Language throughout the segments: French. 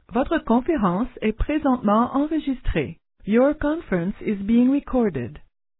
Votre conférence est présentement enregistrée. Your conference is being recorded.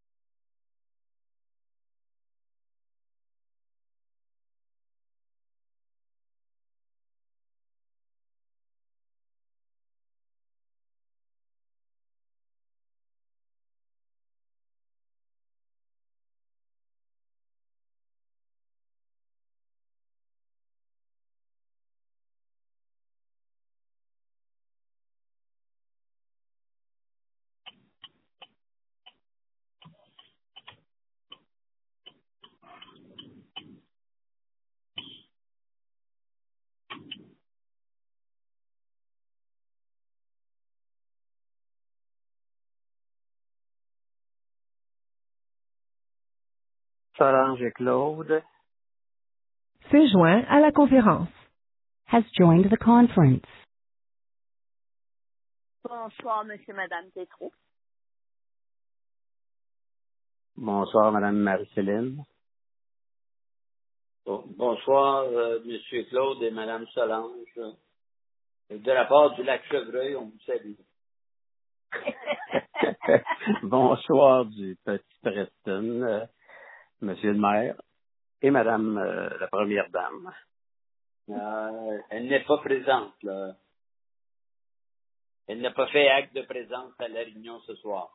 Solange et Claude. S'est joint à la conférence. Has joined the conference. Bonsoir, monsieur, madame Tétrault. Bonsoir, Madame Marie-Céline. Bonsoir, Monsieur Claude et Madame Solange. De la part du Lac-Chevreuil, on vous salue. Bonsoir du Petit Preston, Monsieur le maire et Madame la première dame. Elle n'est pas présente, là. Elle n'a pas fait acte de présence à la réunion ce soir.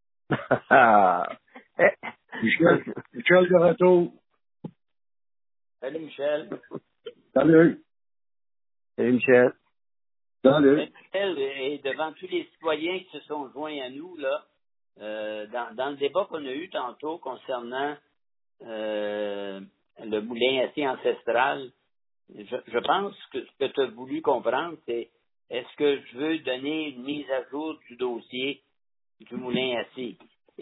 Michel de retour. Salut, Michel. Salut. Salut, Michel. Salut. Michel, et devant tous les citoyens qui se sont joints à nous, là, dans le débat qu'on a eu tantôt concernant le moulin à scie ancestral, je pense que ce que tu as voulu comprendre, c'est est-ce que je veux donner une mise à jour du dossier du moulin à scie?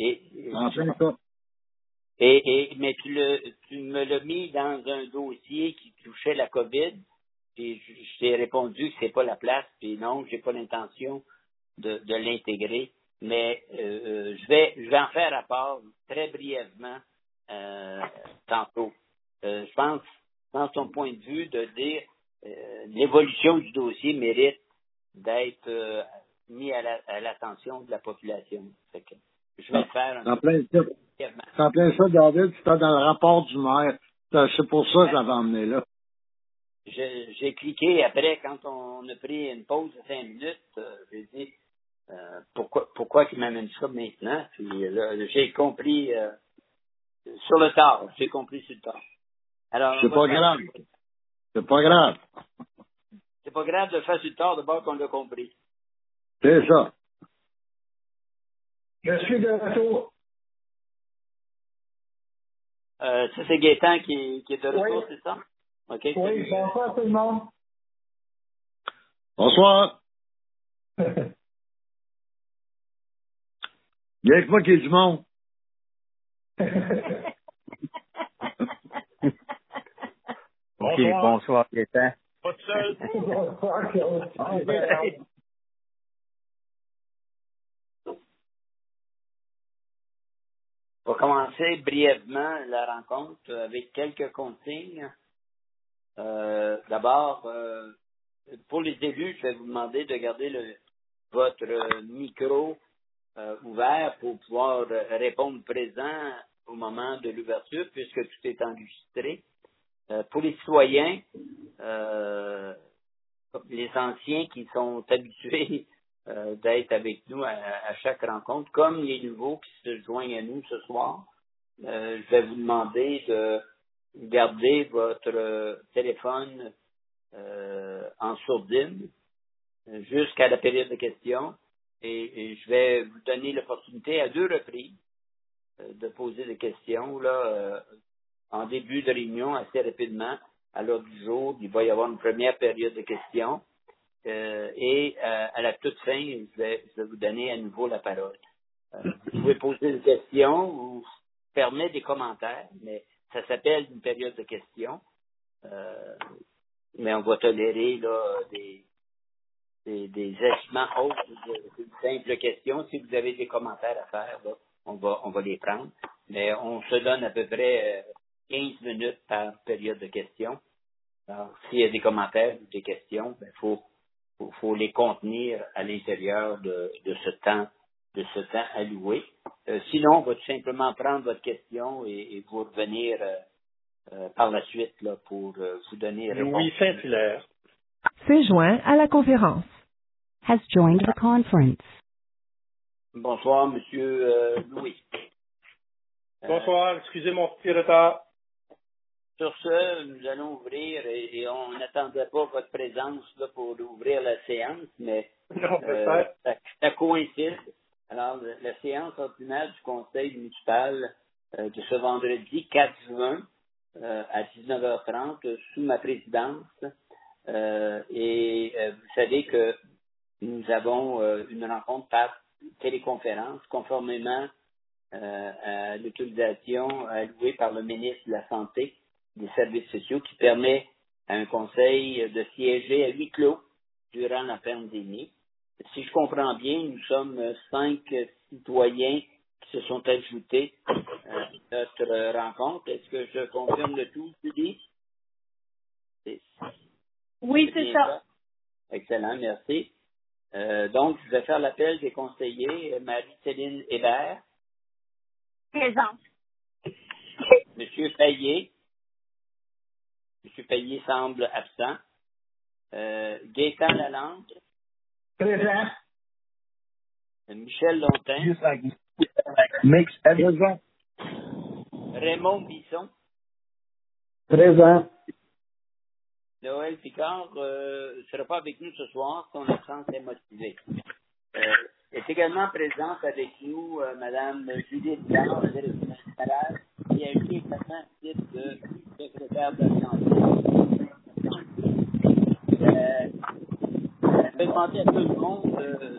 Mais tu me l'as mis dans un dossier qui touchait la COVID, puis je t'ai répondu que c'est pas la place, puis non, j'ai pas l'intention de l'intégrer, mais je vais en faire rapport très brièvement tantôt. Je pense ton point de vue de dire l'évolution du dossier mérite d'être mis à l'attention de la population. Fait que je vais le faire en plein ça, David, c'était dans le rapport du maire. C'est pour ça que j'avais emmené là. J'ai cliqué après, quand on a pris une pause de 5 minutes, j'ai dit pourquoi qu'il m'amène ça maintenant? Puis là, j'ai compris sur le tard. J'ai compris sur le tard. Alors, c'est pas grave. C'est pas grave. C'est pas grave de le faire sur le tard, d'abord qu'on l'a compris. C'est ça. Je suis de retour. Ça, c'est Gaétan qui est de retour, oui. C'est ça? OK. Oui, salut. Bonsoir tout le monde. Bonsoir. Il y a que moi qui ai du monde. OK, bonsoir, Gaétan. Pas de seul. Bonsoir, Claude. On va commencer brièvement la rencontre avec quelques consignes. D'abord, pour les élus, je vais vous demander de garder votre micro ouvert pour pouvoir répondre présent au moment de l'ouverture, puisque tout est enregistré. Pour les citoyens, les anciens qui sont habitués d'être avec nous à chaque rencontre, comme les nouveaux qui se joignent à nous ce soir, je vais vous demander de garder votre téléphone en sourdine jusqu'à la période de questions et je vais vous donner l'opportunité à 2 reprises de poser des questions là en début de réunion assez rapidement à l'ordre du jour. Il va y avoir une première période de questions. Et à la toute fin, je vais vous donner à nouveau la parole. Vous pouvez poser des questions ou permettre des commentaires, mais ça s'appelle une période de questions. Mais on va tolérer là, des agissements autres de simples questions. Si vous avez des commentaires à faire, là, on va les prendre. Mais on se donne à peu près 15 minutes par période de questions. Alors, s'il y a des commentaires ou des questions, il faut faut les contenir à l'intérieur de ce temps alloué. Sinon, on va tout simplement prendre votre question et vous revenir par la suite là, pour vous donner réponse. Louis Saint-Hilaire s'est joint à la conférence. Has joined the conference. Bonsoir, Monsieur Louis. Bonsoir, excusez mon petit retard. Sur ce, nous allons ouvrir et on n'attendait pas votre présence là, pour ouvrir la séance, mais Non, peut-être. ça coïncide. Alors, la séance ordinaire du Conseil municipal de ce vendredi 4 juin à 19h30 sous ma présidence. Vous savez que nous avons une rencontre par téléconférence conformément à l'autorisation allouée par le ministre de la Santé des Services sociaux qui permet à un conseil de siéger à huis clos durant la pandémie. Si je comprends bien, nous sommes 5 citoyens qui se sont ajoutés à notre rencontre. Est-ce que je confirme le tout, Julie? Oui, c'est ça. Excellent, merci. Donc, je vais faire l'appel des conseillers. Marie-Céline Hébert. Présente. Monsieur Payet. Monsieur Payet semble absent. Gaétan Lalande. Présent. Michel Lontin. Présent. Raymond Bisson. Présent. Noël Picard ne sera pas avec nous ce soir, son absence est motivée. Est également présente avec nous Mme Judith Gard, directrice générale, qui a été également à titre de secrétaire de la santé. Je vais demander à tout le monde,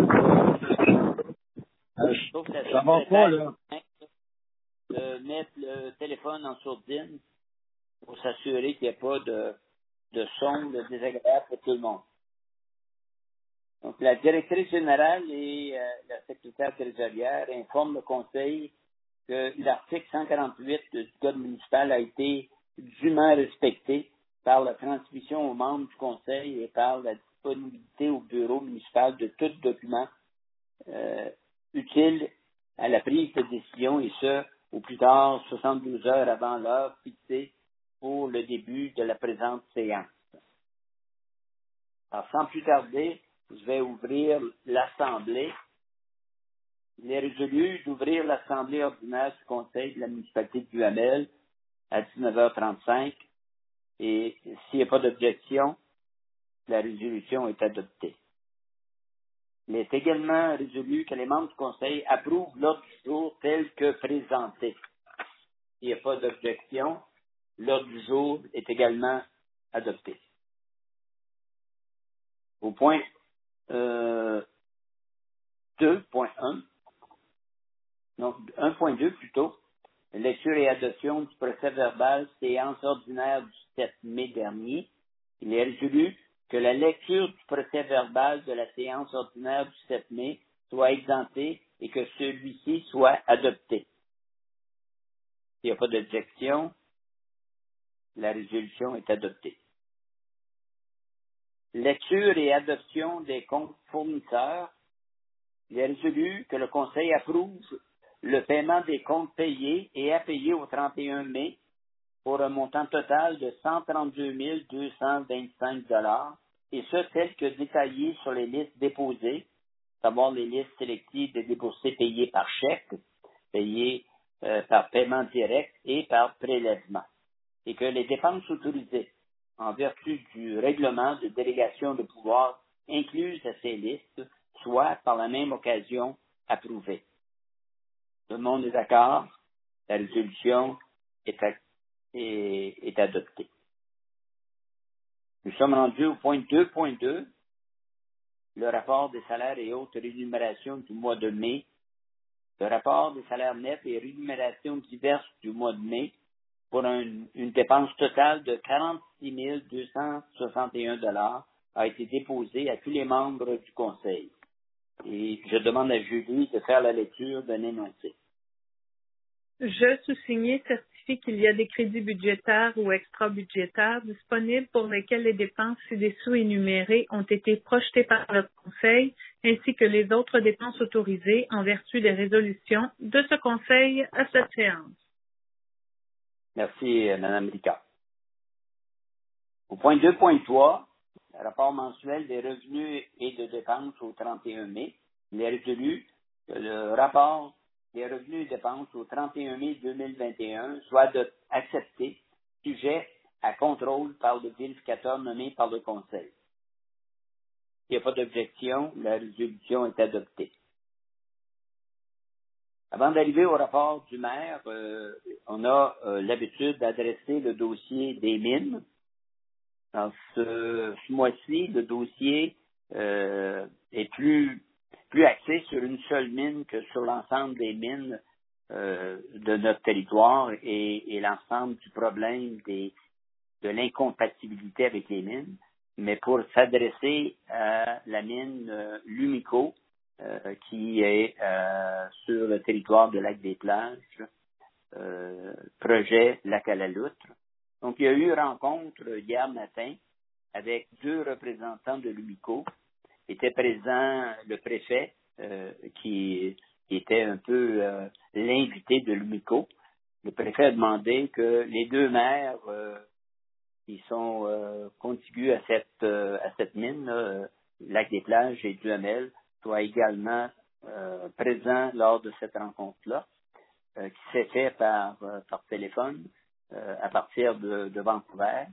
sauf la Ça va pas, là. de mettre le téléphone en sourdine pour s'assurer qu'il n'y ait pas de son désagréable pour tout le monde. Donc, la directrice générale et la secrétaire trésorière informent le Conseil que l'article 148 du Code municipal a été dûment respecté par la transmission aux membres du Conseil et par la disponibilité au bureau municipal de tout document utile à la prise de décision, et ce, au plus tard 72 heures avant l'heure fixée pour le début de la présente séance. Alors, sans plus tarder, je vais ouvrir l'Assemblée. Il est résolu d'ouvrir l'Assemblée ordinaire du Conseil de la municipalité de Duhamel à 19h35 et s'il n'y a pas d'objection, la résolution est adoptée. Il est également résolu que les membres du Conseil approuvent l'ordre du jour tel que présenté. S'il n'y a pas d'objection, l'ordre du jour est également adopté. Au point 2.1, donc 1.2 plutôt, lecture et adoption du procès-verbal séance ordinaire du 7 mai dernier. Il est résolu que la lecture du procès-verbal de la séance ordinaire du 7 mai soit exemptée et que celui-ci soit adopté. S'il n'y a pas d'objection, la résolution est adoptée. Lecture et adoption des comptes fournisseurs. Il est résolu que le Conseil approuve le paiement des comptes payés et à payer au 31 mai pour un montant total de 132 225 $, et ce, tel que détaillé sur les listes déposées, à savoir les listes sélectives des déboursés payés par chèque, payés par paiement direct et par prélèvement, et que les dépenses autorisées en vertu du règlement de délégation de pouvoir incluses à ces listes soient par la même occasion approuvées. Tout le monde est d'accord? La résolution est adoptée. Nous sommes rendus au point 2.2, le rapport des salaires et autres rémunérations du mois de mai, le rapport des salaires nets et rémunérations diverses du mois de mai pour une dépense totale de 46 261 $ a été déposé à tous les membres du Conseil. Et je demande à Julie de faire la lecture d'un énoncé. Je, sous-signé, certifie signifie qu'il y a des crédits budgétaires ou extra-budgétaires disponibles pour lesquels les dépenses ci-dessous énumérées ont été projetées par le Conseil, ainsi que les autres dépenses autorisées en vertu des résolutions de ce Conseil à cette séance. Merci, Mme Ricard. Au point 2.3, rapport mensuel des revenus et de dépenses au 31 mai, il est résolu que le rapport des revenus et dépenses au 31 mai 2021 soit accepté, sujet à contrôle par le vérificateur nommé par le Conseil. S'il n'y a pas d'objection, la résolution est adoptée. Avant d'arriver au rapport du maire, on a l'habitude d'adresser le dossier des mines. Dans ce mois-ci, le dossier est plus axé sur une seule mine que sur l'ensemble des mines de notre territoire et l'ensemble du problème de l'incompatibilité avec les mines, mais pour s'adresser à la mine Lumico, qui est sur le territoire de Lac-des-Plages, projet Lac-à-la-Loutre. Donc, il y a eu une rencontre hier matin avec 2 représentants de Lumico. Était présent le préfet, qui était un peu l'invité de Lumico. Le préfet a demandé que les 2 maires qui sont contigus à cette mine, Lac-des-Plages et Duhamel, soient également présents lors de cette rencontre-là, qui s'est fait par téléphone à partir de Vancouver.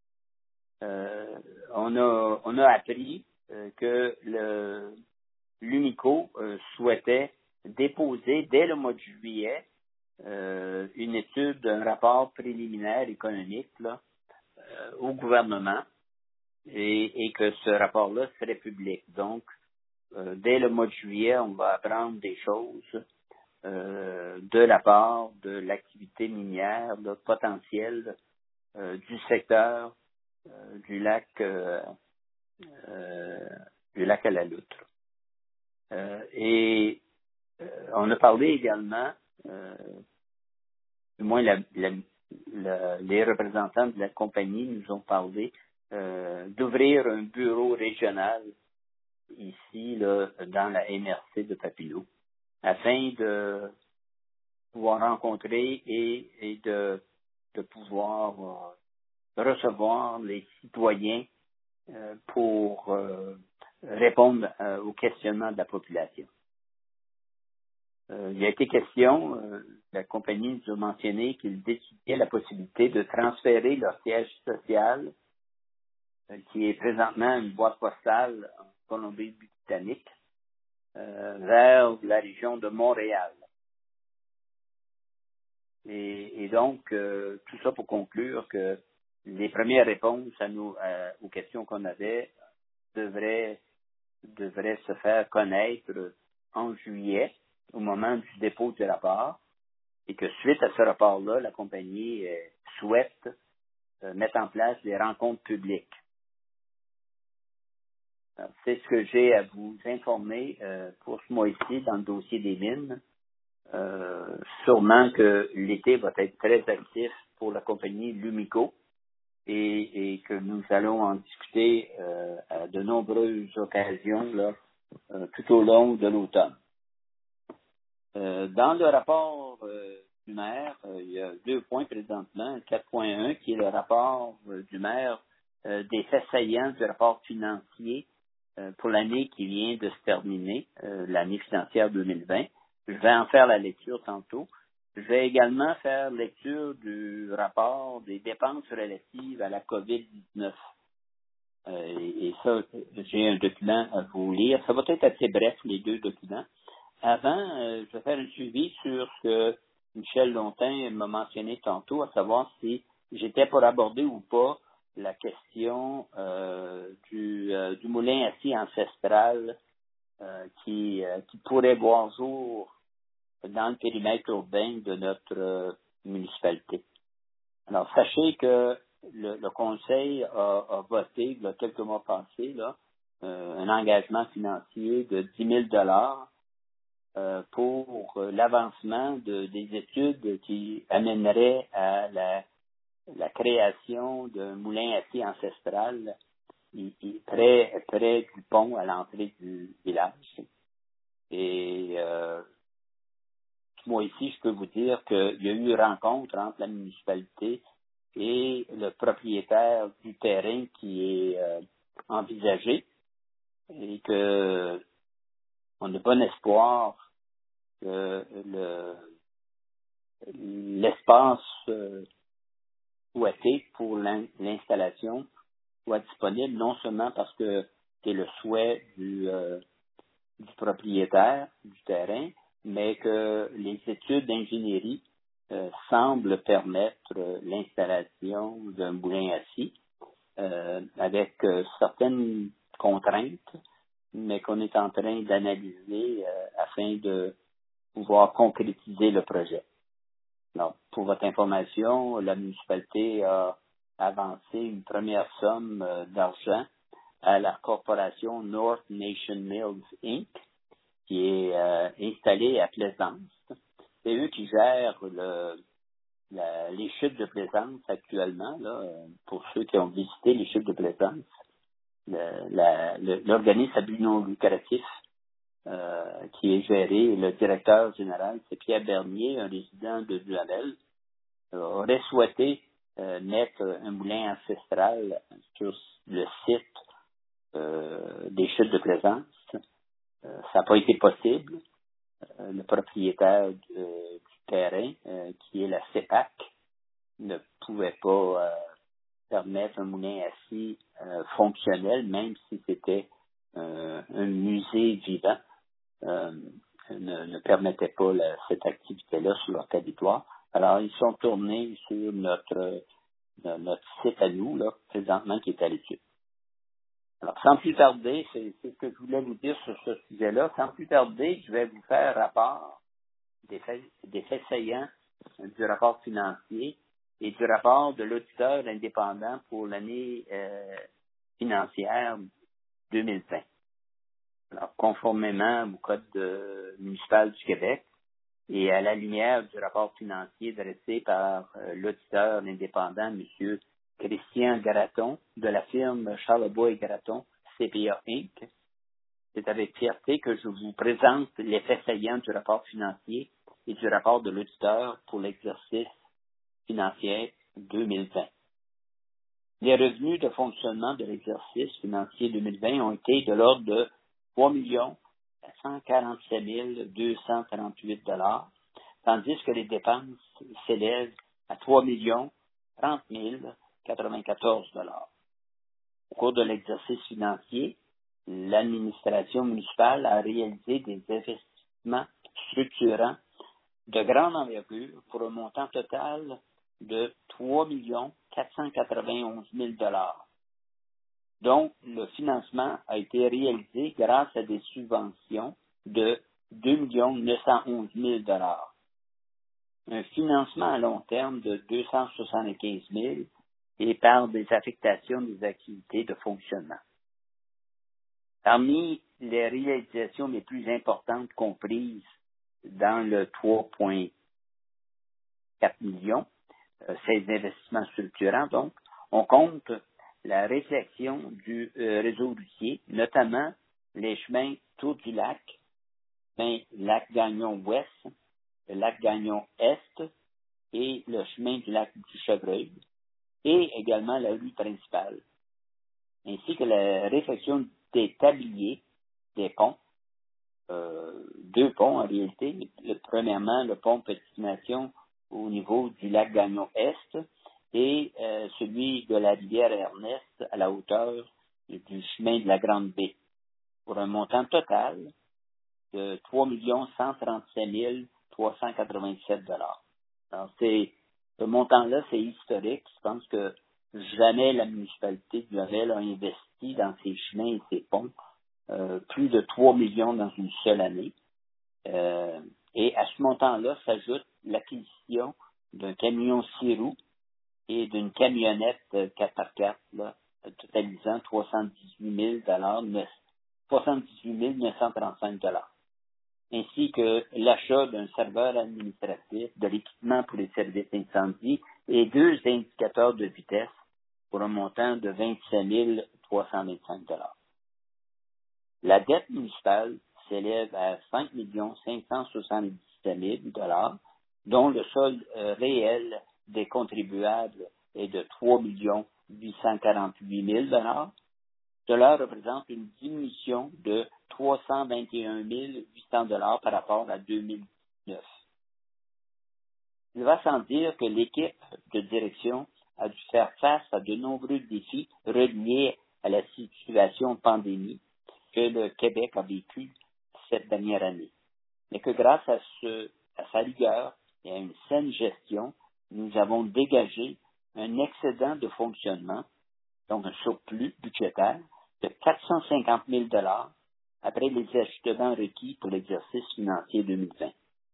On a appris que l'UMICO souhaitait déposer dès le mois de juillet une étude d'un rapport préliminaire économique là, au gouvernement et que ce rapport-là serait public. Donc, dès le mois de juillet, on va apprendre des choses de la part de l'activité minière potentielle du secteur du lac à la Loutre. Et on a parlé également, du moins les représentants de la compagnie nous ont parlé d'ouvrir un bureau régional ici là, dans la MRC de Papineau, afin de pouvoir rencontrer et de pouvoir recevoir les citoyens pour répondre aux questionnements de la population. Il a été question, la compagnie nous a mentionné qu'ils étudiaient la possibilité de transférer leur siège social, qui est présentement une boîte postale en Colombie-Britannique, vers la région de Montréal. Et donc, tout ça pour conclure que les premières réponses aux questions qu'on avait devraient se faire connaître en juillet, au moment du dépôt du rapport, et que suite à ce rapport-là, la compagnie souhaite mettre en place des rencontres publiques. Alors, c'est ce que j'ai à vous informer pour ce mois-ci dans le dossier des mines. Sûrement que l'été va être très actif pour la compagnie Lumico et que nous allons en discuter à de nombreuses occasions là, tout au long de l'automne. Dans le rapport du maire, il y a 2 points présentement. 4.1 qui est le rapport du maire des faits saillants du rapport financier pour l'année qui vient de se terminer, l'année financière 2020. Je vais en faire la lecture tantôt. Je vais également faire lecture du rapport des dépenses relatives à la COVID-19. Et ça, j'ai un document à vous lire. Ça va être assez bref, les 2 documents. Avant, je vais faire un suivi sur ce que Michel Lontin m'a mentionné tantôt, à savoir si j'étais pour aborder ou pas la question du moulin à scie ancestral qui pourrait voir jour dans le périmètre urbain de notre municipalité. Alors, sachez que le Conseil a voté, il y a quelques mois passés, là, un engagement financier de 10 000 $ pour l'avancement des études qui amèneraient à la création d'un moulin à pied ancestral près du pont à l'entrée du village. Et moi ici, je peux vous dire qu'il y a eu rencontre entre la municipalité et le propriétaire du terrain qui est envisagé et que on a bon espoir que l'espace souhaité pour l'installation soit disponible, non seulement parce que c'est le souhait du propriétaire du terrain, mais que les études d'ingénierie semblent permettre l'installation d'un moulin à scie avec certaines contraintes, mais qu'on est en train d'analyser afin de pouvoir concrétiser le projet. Alors, pour votre information, la municipalité a avancé une première somme d'argent à la corporation North Nation Mills, Inc., qui est installée à Plaisance. C'est eux qui gèrent les chutes de Plaisance actuellement, là, pour ceux qui ont visité les chutes de Plaisance. L'organisme à but non lucratif qui est géré, le directeur général, c'est Pierre Bernier, un résident de Duhamel, aurait souhaité mettre un moulin ancestral sur le site des chutes de Plaisance. Ça n'a pas été possible. Le propriétaire du terrain, qui est la CEPAC, ne pouvait pas permettre un moulin à scie fonctionnel, même si c'était un musée vivant. Ne permettait pas cette activité-là sur leur territoire. Alors, ils sont tournés sur notre site à nous, là, présentement, qui est à l'étude. Alors, sans plus tarder, c'est ce que je voulais vous dire sur ce sujet-là. Sans plus tarder, je vais vous faire rapport des faits saillants du rapport financier et du rapport de l'auditeur indépendant pour l'année financière 2020. Alors, conformément au Code municipal du Québec et à la lumière du rapport financier dressé par l'auditeur indépendant, M. Christian Garaton, de la firme Charlebois et Garaton, CPA Inc., c'est avec fierté que je vous présente les faits saillants du rapport financier et du rapport de l'auditeur pour l'exercice financier 2020. Les revenus de fonctionnement de l'exercice financier 2020 ont été de l'ordre de 3 147 238 $, tandis que les dépenses s'élèvent à 3 30 094 $. Au cours de l'exercice financier, l'administration municipale a réalisé des investissements structurants de grande envergure pour un montant total de 3 491 000 $. Donc, le financement a été réalisé grâce à des subventions de 2 911 000 $. Un financement à long terme de 275 000 et par des affectations des activités de fonctionnement. Parmi les réalisations les plus importantes comprises dans le 3,4 millions, ces investissements structurants, donc, on compte la réflexion du réseau routier, notamment les chemins Tour du Lac, Lac Gagnon Ouest, le Lac Gagnon Est et le chemin du Lac du Chevreuil, et également la rue principale, ainsi que la réflexion des tabliers, des ponts, 2 ponts en réalité. Premièrement, le pont Petite Nation au niveau du Lac Gagnon Est et celui de la rivière Ernest à la hauteur du chemin de la Grande Baie, pour un montant total de 3 137 387 $. Alors, ce montant-là, c'est historique. Je pense que jamais la municipalité de Duhamel a investi dans ses chemins et ses ponts plus de 3 millions dans une seule année. Et à ce montant-là s'ajoute l'acquisition d'un camion 6 roues et d'une camionnette 4x4, là, totalisant 318 935 $. ainsi que l'achat d'un serveur administratif, de l'équipement pour les services incendie et 2 indicateurs de vitesse pour un montant de 27 325 $. La dette municipale s'élève à 5 577 000 $, dont le solde réel des contribuables est de 3 848 000 $. Cela représente une diminution de 321 800 $ par rapport à 2009. Il va sans dire que l'équipe de direction a dû faire face à de nombreux défis reliés à la situation de pandémie que le Québec a vécu cette dernière année. Mais que grâce à sa rigueur et à une saine gestion, nous avons dégagé un excédent de fonctionnement, donc un surplus budgétaire, de 450 000 $ après les ajustements requis pour l'exercice financier 2020.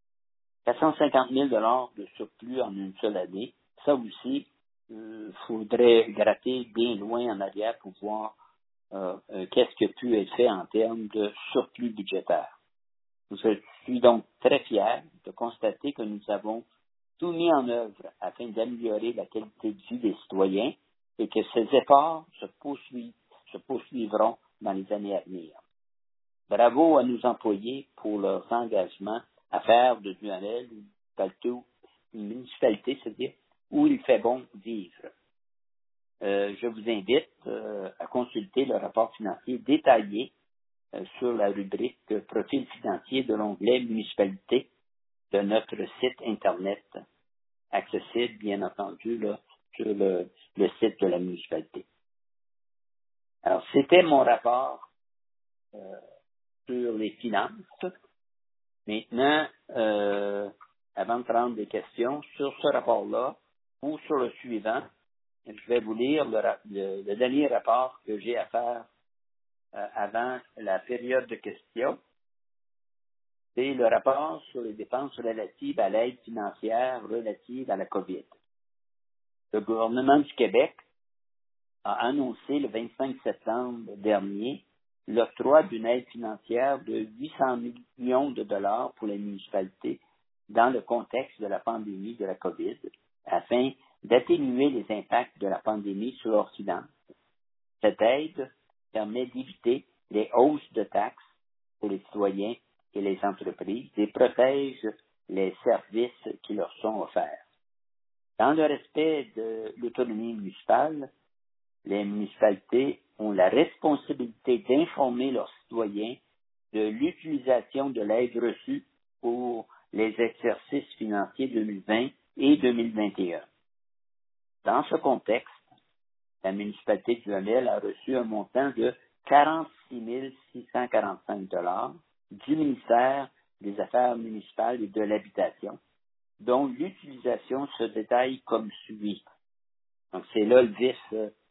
450 000 $ de surplus en une seule année, ça aussi, faudrait gratter bien loin en arrière pour voir qu'est-ce qui a pu être fait en termes de surplus budgétaire. Je suis donc très fier de constater que nous avons tout mis en œuvre afin d'améliorer la qualité de vie des citoyens et que ces efforts se poursuivront dans les années à venir. Bravo à nos employés pour leur engagement à faire de Duhamel une municipalité, c'est-à-dire où il fait bon vivre. Je vous invite à consulter le rapport financier détaillé sur la rubrique Profil financier de l'onglet Municipalité de notre site Internet, accessible, bien entendu, là, sur le site de la municipalité. Alors, c'était mon rapport sur les finances. Maintenant, avant de prendre des questions sur ce rapport-là ou sur le suivant, je vais vous lire le dernier rapport que j'ai à faire avant la période de questions. C'est le rapport sur les dépenses relatives à l'aide financière relative à la COVID. Le gouvernement du Québec a annoncé le 25 septembre dernier l'octroi d'une aide financière de 800 millions de dollars pour les municipalités dans le contexte de la pandémie de la COVID, afin d'atténuer les impacts de la pandémie sur leurs finances. Cette aide permet d'éviter les hausses de taxes pour les citoyens et les entreprises et protège les services qui leur sont offerts. Dans le respect de l'autonomie municipale, les municipalités ont la responsabilité d'informer leurs citoyens de l'utilisation de l'aide reçue pour les exercices financiers 2020 et 2021. Dans ce contexte, la municipalité de Duhamel a reçu un montant de 46 645 $ du ministère des Affaires municipales et de l'Habitation, dont l'utilisation se détaille comme suit. Donc, c'est là le vif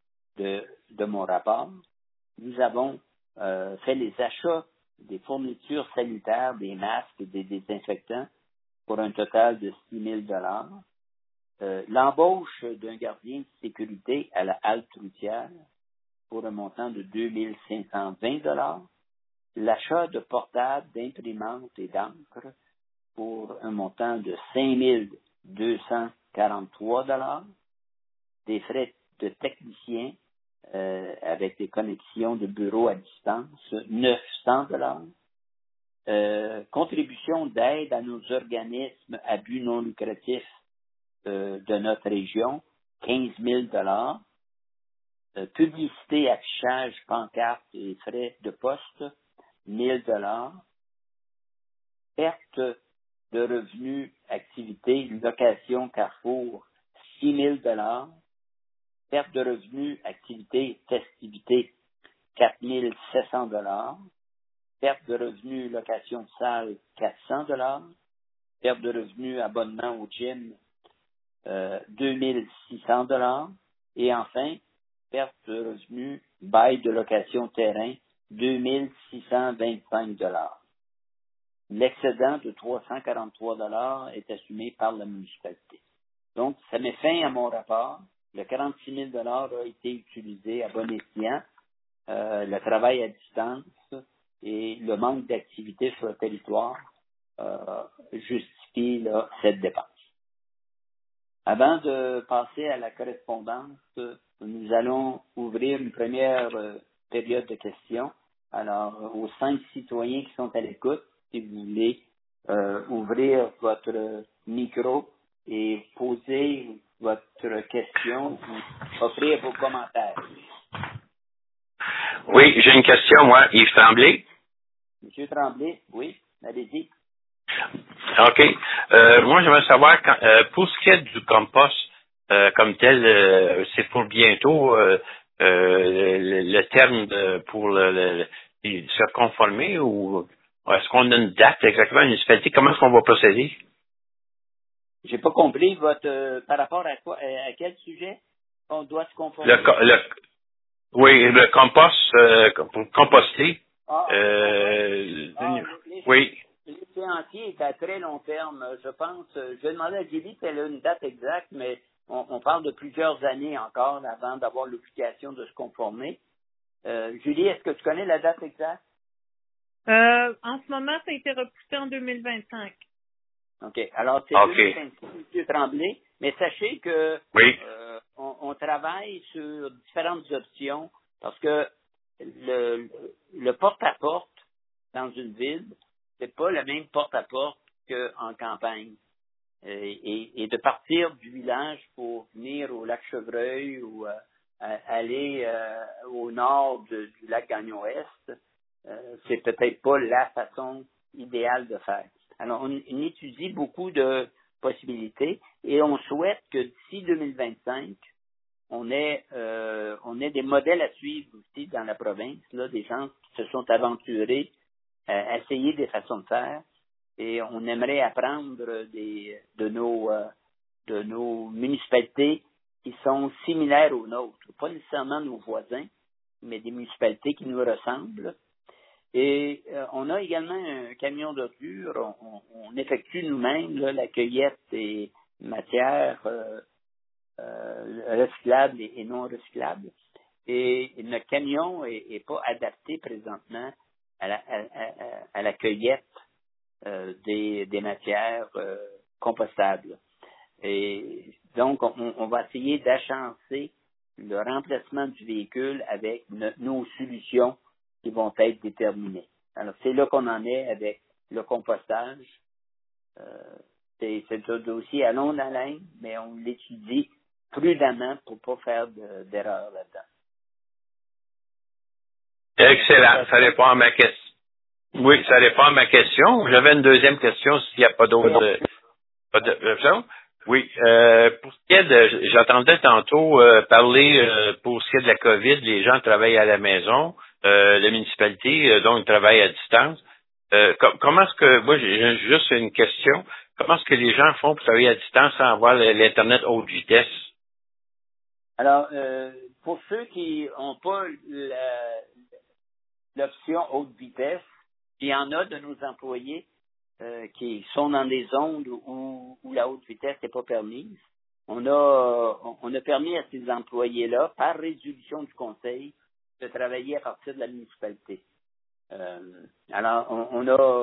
de mon rapport. Nous avons fait les achats des fournitures sanitaires, des masques et des désinfectants pour un total de 6 000 $. L'embauche d'un gardien de sécurité à la halte routière pour un montant de 2 520 $. L'achat de portables, d'imprimantes et d'encre pour un montant de 5 243 $. Des frais de techniciens avec des connexions de bureaux à distance, 900 $. Contribution d'aide à nos organismes à but non lucratif de notre région, 15 000 $. Publicité, affichage, pancarte et frais de poste, 1 000 $. Perte de revenus, activité, location, Carrefour, 6 000 $. Perte de revenus, activité, festivité, 4 700 $. Perte de revenus, location de salle, 400 $. Perte de revenus, abonnement au gym, 2 600 $. Et enfin, perte de revenus, bail de location terrain, 2 625 $. L'excédent de 343 $ est assumé par la municipalité. Donc, ça met fin à mon rapport. Le 46 000 $ a été utilisé à bon escient. Le travail à distance et le manque d'activité sur le territoire justifie là, cette dépense. Avant de passer à la correspondance, nous allons ouvrir une première période de questions. Alors, aux 5 citoyens qui sont à l'écoute, si vous voulez ouvrir votre micro et poser votre question ou offrir vos commentaires. Oui, j'ai une question, moi, Yves Tremblay. Monsieur Tremblay, oui, allez-y. OK. Moi, j'aimerais savoir, pour ce qui est du compost comme tel, c'est pour bientôt le terme pour se conformer ou est-ce qu'on a une date exactement, une municipalité? Comment est-ce qu'on va procéder? J'ai pas compris par rapport à quoi, à quel sujet on doit se conformer? Oui, le compost, pour composter. Oui. L'échéancier est à très long terme, je pense. Je vais demander à Julie si elle a une date exacte, mais on parle de plusieurs années encore avant d'avoir l'obligation de se conformer. Julie, est-ce que tu connais la date exacte? En ce moment, ça a été repoussé en 2025. OK. Alors, c'est 2025, M. Tremblay. Mais sachez que on travaille sur différentes options parce que le porte-à-porte dans une ville, c'est pas le même porte-à-porte qu'en campagne. Et de partir du village pour venir au lac Chevreuil ou aller au nord du lac Gagnon-Ouest, c'est peut-être pas la façon idéale de faire. Alors, on étudie beaucoup de possibilités et on souhaite que d'ici 2025, on ait des modèles à suivre aussi dans la province, là, des gens qui se sont aventurés à essayer des façons de faire. Et on aimerait apprendre de nos municipalités qui sont similaires aux nôtres. Pas nécessairement nos voisins, mais des municipalités qui nous ressemblent. Et on a également un camion d'ordures. On effectue nous-mêmes la cueillette des matières recyclables et non recyclables. Et notre camion est pas adapté présentement à la cueillette des matières compostables. Et donc, on va essayer d'achancer le remplacement du véhicule avec nos solutions qui vont être déterminées. Alors, c'est là qu'on en est avec le compostage. C'est un dossier à longue haleine, mais on l'étudie prudemment pour ne pas faire d'erreur là-dedans. Excellent. Ça répond à ma question. Oui, ça répond à ma question. J'avais une deuxième question s'il n'y a pas d'autres options. Oui. Pour ce qui est j'entendais tantôt parler pour ce qui est de la COVID, les gens travaillent à la maison, la municipalité, donc travaillent à distance. Comment est-ce que, moi j'ai juste une question, comment est-ce que les gens font pour travailler à distance sans avoir l'Internet haute vitesse? Alors, pour ceux qui n'ont pas l'option haute vitesse, il y en a de nos employés qui sont dans des zones où la haute vitesse n'est pas permise. On a permis à ces employés-là, par résolution du conseil, de travailler à partir de la municipalité. Alors,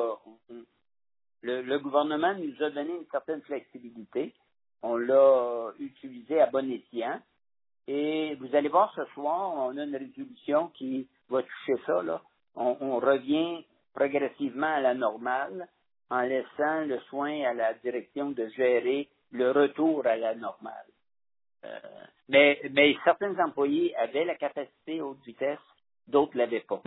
le gouvernement nous a donné une certaine flexibilité. On l'a utilisé à bon escient. Et vous allez voir ce soir, on a une résolution qui va toucher ça, là. On revient progressivement à la normale en laissant le soin à la direction de gérer le retour à la normale. Mais certains employés avaient la capacité haute vitesse, d'autres l'avaient pas.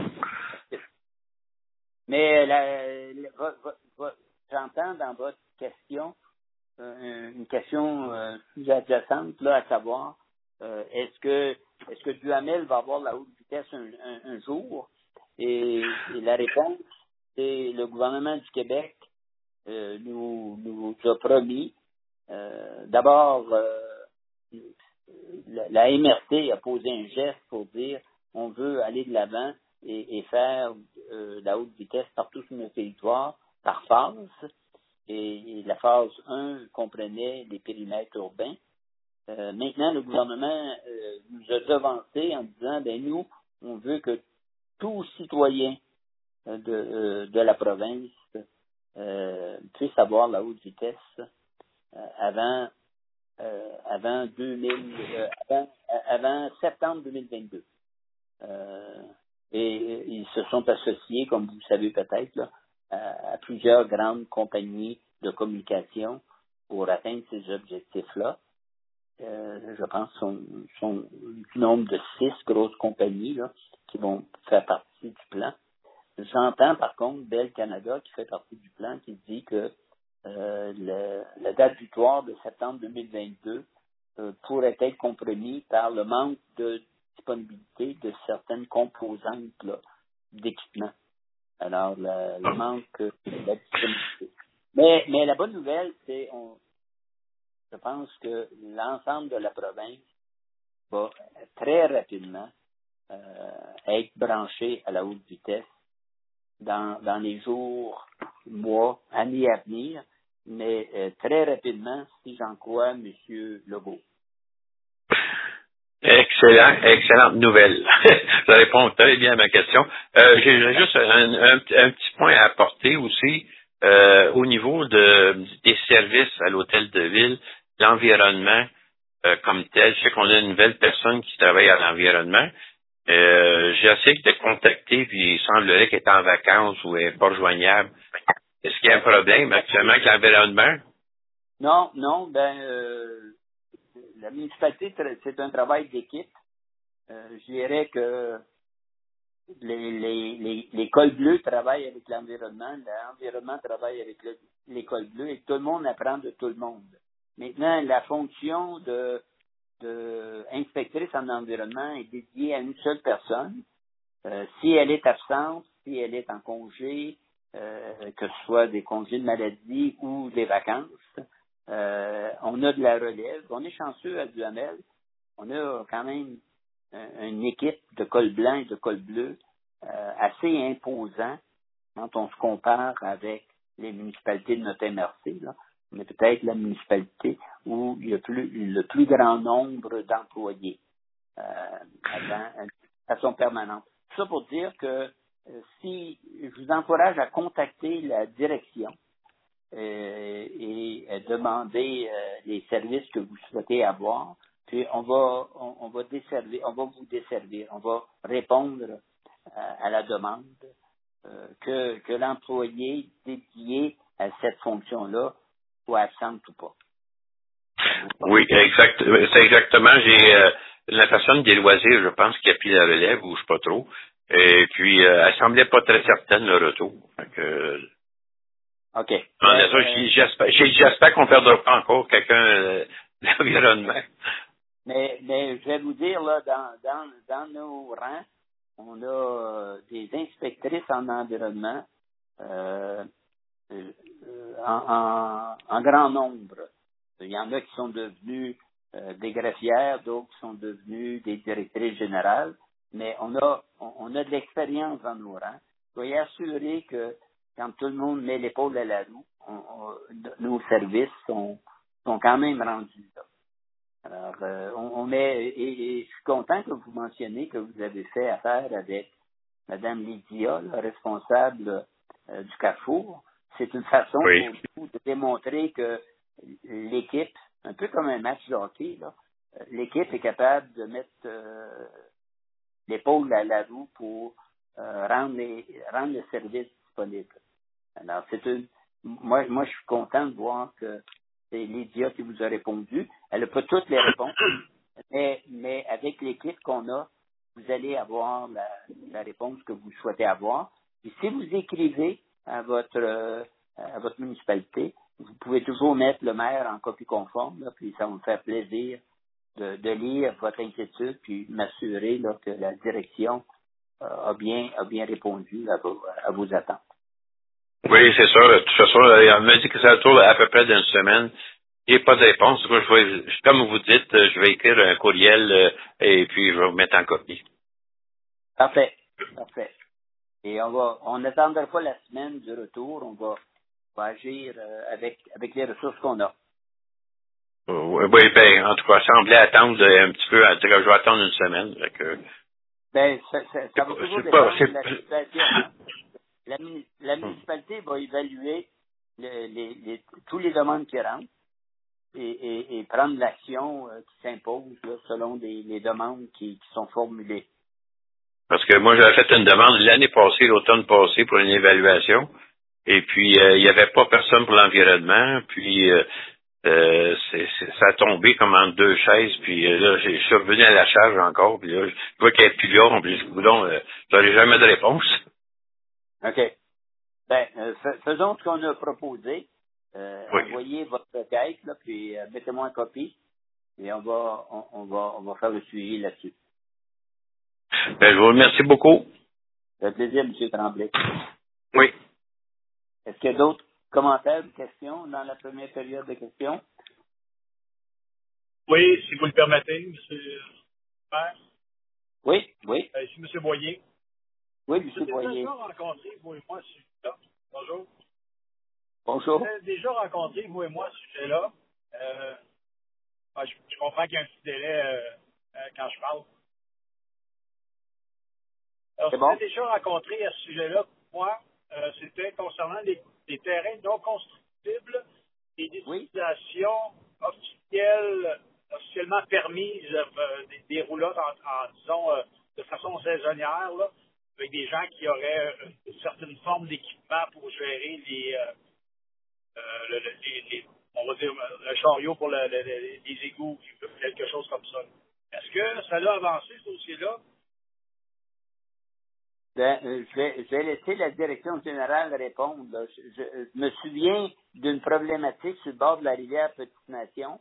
Mais j'entends dans votre question une question sous-adjacente là, à savoir est-ce que Duhamel va avoir la haute vitesse un jour? Et la réponse, c'est le gouvernement du Québec nous a promis. D'abord, la MRC a posé un geste pour dire on veut aller de l'avant et faire la haute vitesse partout sur notre territoire par phase. Et la phase 1 comprenait les périmètres urbains. Maintenant, le gouvernement nous a devancé en disant nous, on veut que tout citoyen de la province puisse avoir la haute vitesse avant septembre 2022. Et ils se sont associés, comme vous le savez peut-être, là, à plusieurs grandes compagnies de communication pour atteindre ces objectifs-là. Je pense sont du nombre de 6 grosses compagnies là, qui vont faire partie du plan. J'entends par contre Bell Canada qui fait partie du plan qui dit que la date butoir de septembre 2022 pourrait être compromis par le manque de disponibilité de certaines composantes là, d'équipement. Alors, le manque de la disponibilité. Mais la bonne nouvelle, c'est je pense que l'ensemble de la province va très rapidement être branché à la haute vitesse dans les jours, mois, années à venir, mais très rapidement, si j'en crois M. Legault. Excellente nouvelle. Ça répond très bien à ma question. J'ai juste un petit point à apporter aussi au niveau des services à l'hôtel de ville, l'environnement comme tel. Je sais qu'on a une nouvelle personne qui travaille à l'environnement. J'essaie de contacter, puis il semblerait qu'elle est en vacances ou elle n'est pas rejoignable. Est-ce qu'il y a un problème actuellement avec l'environnement? Non, la municipalité, c'est un travail d'équipe. Je dirais que l'école bleue travaille avec l'environnement travaille avec l'école bleue et tout le monde apprend de tout le monde. Maintenant, la fonction de inspectrice en environnement est dédiée à une seule personne. Si elle est absente, si elle est en congé, que ce soit des congés de maladie ou des vacances, on a de la relève. On est chanceux à Duhamel. On a quand même une équipe de col blanc et de col bleu assez imposant quand on se compare avec les municipalités de notre MRC. Là. On est peut-être la municipalité où il y a le plus grand nombre d'employés de façon permanente. Ça pour dire que si je vous encourage à contacter la direction et demander les services que vous souhaitez avoir, puis on va vous desservir, on va répondre à la demande que l'employé dédié à cette fonction-là soit absent ou pas. Oui, exact. C'est exactement. J'ai la personne des loisirs, je pense, qui a pris la relève, ou je sais pas trop. Et puis, elle semblait pas très certaine le retour. OK. J'espère qu'on ne perdra pas encore quelqu'un de l'environnement. Mais je vais vous dire, là, dans nos rangs, on a des inspectrices en environnement en grand nombre. Il y en a qui sont devenus des greffières, d'autres qui sont devenus des directrices générales, mais on a de l'expérience dans nos rangs. Soyez assurés que quand tout le monde met l'épaule à la roue, nos services sont quand même rendus là. Alors, et je suis content que vous mentionniez que vous avez fait affaire avec Mme Lydia, la responsable du Carrefour. C'est une façon pour vous de démontrer que l'équipe, un peu comme un match de hockey, là, l'équipe est capable de mettre l'épaule à la roue pour rendre le service disponible. Alors, moi, je suis content de voir que c'est Lydia qui vous a répondu. Elle n'a pas toutes les réponses, mais avec l'équipe qu'on a, vous allez avoir la réponse que vous souhaitez avoir. Et si vous écrivez à votre municipalité, vous pouvez toujours mettre le maire en copie conforme, là, puis ça va me faire plaisir de lire votre inquiétude, puis m'assurer là, que la direction a bien répondu à vos attentes. Oui, c'est sûr. De toute façon, elle m'a dit que ça tourne à peu près d'une semaine. Il n'y a pas de réponse. Comme vous dites, je vais écrire un courriel et puis je vais vous mettre en copie. Parfait. Et on n'attendra pas la semaine du retour. On va agir avec les ressources qu'on a. Oui, ben, en tout cas, ça semblait attendre un petit peu. Je vais attendre une semaine. Ça va toujours dépendre de la situation. La municipalité va évaluer tous les demandes qui rentrent et prendre l'action qui s'impose là, selon les demandes qui sont formulées. Parce que moi, j'avais fait une demande l'année passée, l'automne passé, pour une évaluation. Et puis, il n'y avait pas personne pour l'environnement. Puis, ça a tombé comme entre deux chaises. Puis là, je suis revenu à la charge encore. Puis là, je vois qu'elle n'est plus là. On me dit, coudonc, j'aurais jamais de réponse. OK. Faisons ce qu'on a proposé. Oui. Envoyez votre requête, là, puis mettez-moi en copie. Et on va faire le suivi là-dessus. Je vous remercie beaucoup. Ça fait plaisir, M. Tremblay. Oui. Est-ce qu'il y a d'autres commentaires ou questions dans la première période de questions? Oui, si vous le permettez, M. Maire. Oui. Ici, M. Boyer. Oui, M. Boyer. On s'est déjà rencontrés, vous et moi, sur ce sujet-là. Bonjour. Bonjour. On s'est déjà rencontrés, vous et moi, sur ce sujet-là. Je comprends qu'il y a un petit délai quand je parle. Alors, on s'est déjà rencontrés à ce sujet-là. Moi, c'était concernant les terrains non constructibles et des utilisations officiellement permises des roulottes, disons, de façon saisonnière, là, avec des gens qui auraient une certaine forme d'équipement pour gérer on va dire, le chariot pour les égouts, quelque chose comme ça. Est-ce que ça a avancé, ce dossier-là? Je vais laisser la direction générale répondre. Là. Je me souviens d'une problématique sur le bord de la rivière Petite-Nation.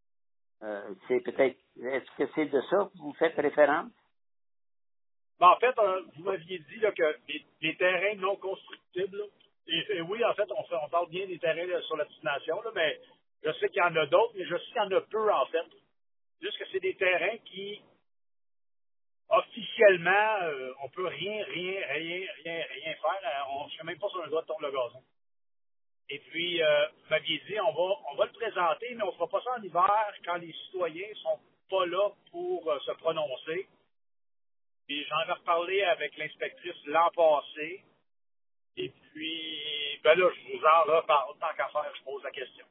Est-ce que c'est de ça que vous faites référence? En fait, vous m'aviez dit là, que les terrains non constructibles, là, et oui, en fait, on parle bien des terrains là, sur la Petite-Nation, là, mais je sais qu'il y en a d'autres, mais je sais qu'il y en a peu, en fait. Juste que c'est des terrains qui, officiellement, on peut rien faire. On ne se fait même pas sur un doigt de tourner le gazon. Et puis, vous m'aviez dit, on va le présenter, mais on ne fera pas ça en hiver quand les citoyens ne sont pas là pour se prononcer. Et j'en ai reparlé avec l'inspectrice l'an passé. Et puis, là, je vous en reparle. Tant qu'à faire, je pose la question.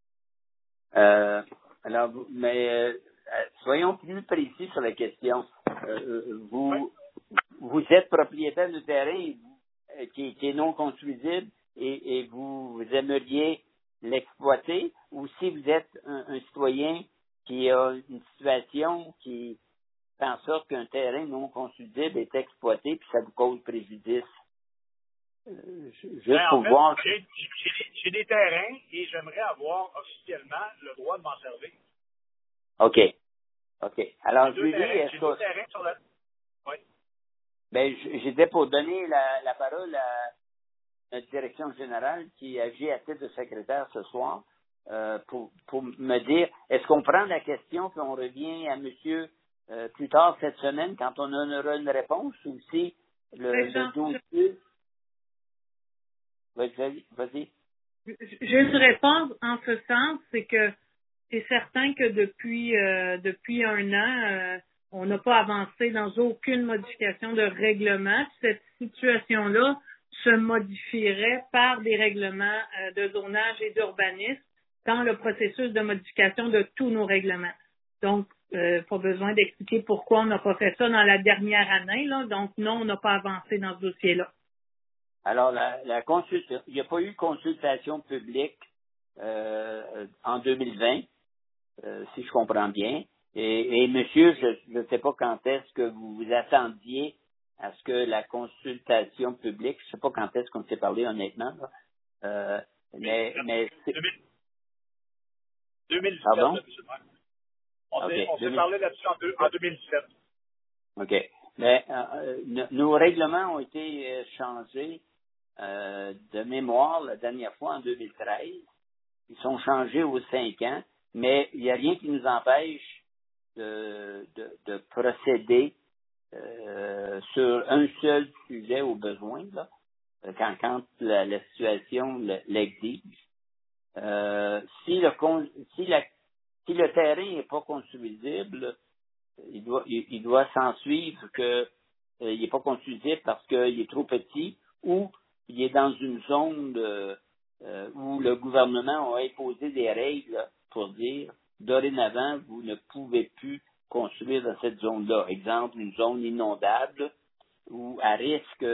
Soyons plus précis sur la question. Vous êtes propriétaire du terrain qui est non construisible et vous aimeriez l'exploiter, ou si vous êtes un citoyen qui a une situation qui fait en sorte qu'un terrain non construisible est exploité puis ça vous cause préjudice. Juste pour voir. J'ai des terrains et j'aimerais avoir officiellement le droit de m'en servir. OK. Alors, Julie, j'ai deux terrains sur la... Oui. J'étais pour donner la parole à notre direction générale qui agit à titre de secrétaire ce soir pour me dire, est-ce qu'on prend la question puis on revient à monsieur plus tard cette semaine quand on aura une réponse, ou si le dossier... Vas-y. J'ai une réponse en ce sens, c'est que c'est certain que depuis un an, on n'a pas avancé dans aucune modification de règlement. Cette situation-là se modifierait par des règlements de zonage et d'urbanisme dans le processus de modification de tous nos règlements. Donc, pas besoin d'expliquer pourquoi on n'a pas fait ça dans la dernière année, là. Donc, non, on n'a pas avancé dans ce dossier-là. Alors, il n'y a pas eu de consultation publique en 2020, si je comprends bien. Et monsieur, je ne sais pas quand est-ce que vous vous attendiez à ce que la consultation publique, je ne sais pas quand est-ce qu'on s'est parlé honnêtement, là. Mais 2017, pardon? On s'est parlé là-dessus en 2017. OK. Mais nos règlements ont été changés de mémoire la dernière fois en 2013. Ils sont changés aux 5 ans, mais il n'y a rien qui nous empêche de procéder sur un seul sujet au besoin, là, quand la situation l'exige. Si le terrain n'est pas construisible, il doit s'en suivre que il n'est pas construisible parce qu'il est trop petit ou il est dans une zone où le gouvernement a imposé des règles pour dire dorénavant, vous ne pouvez plus construire dans cette zone-là. Exemple, une zone inondable ou à risque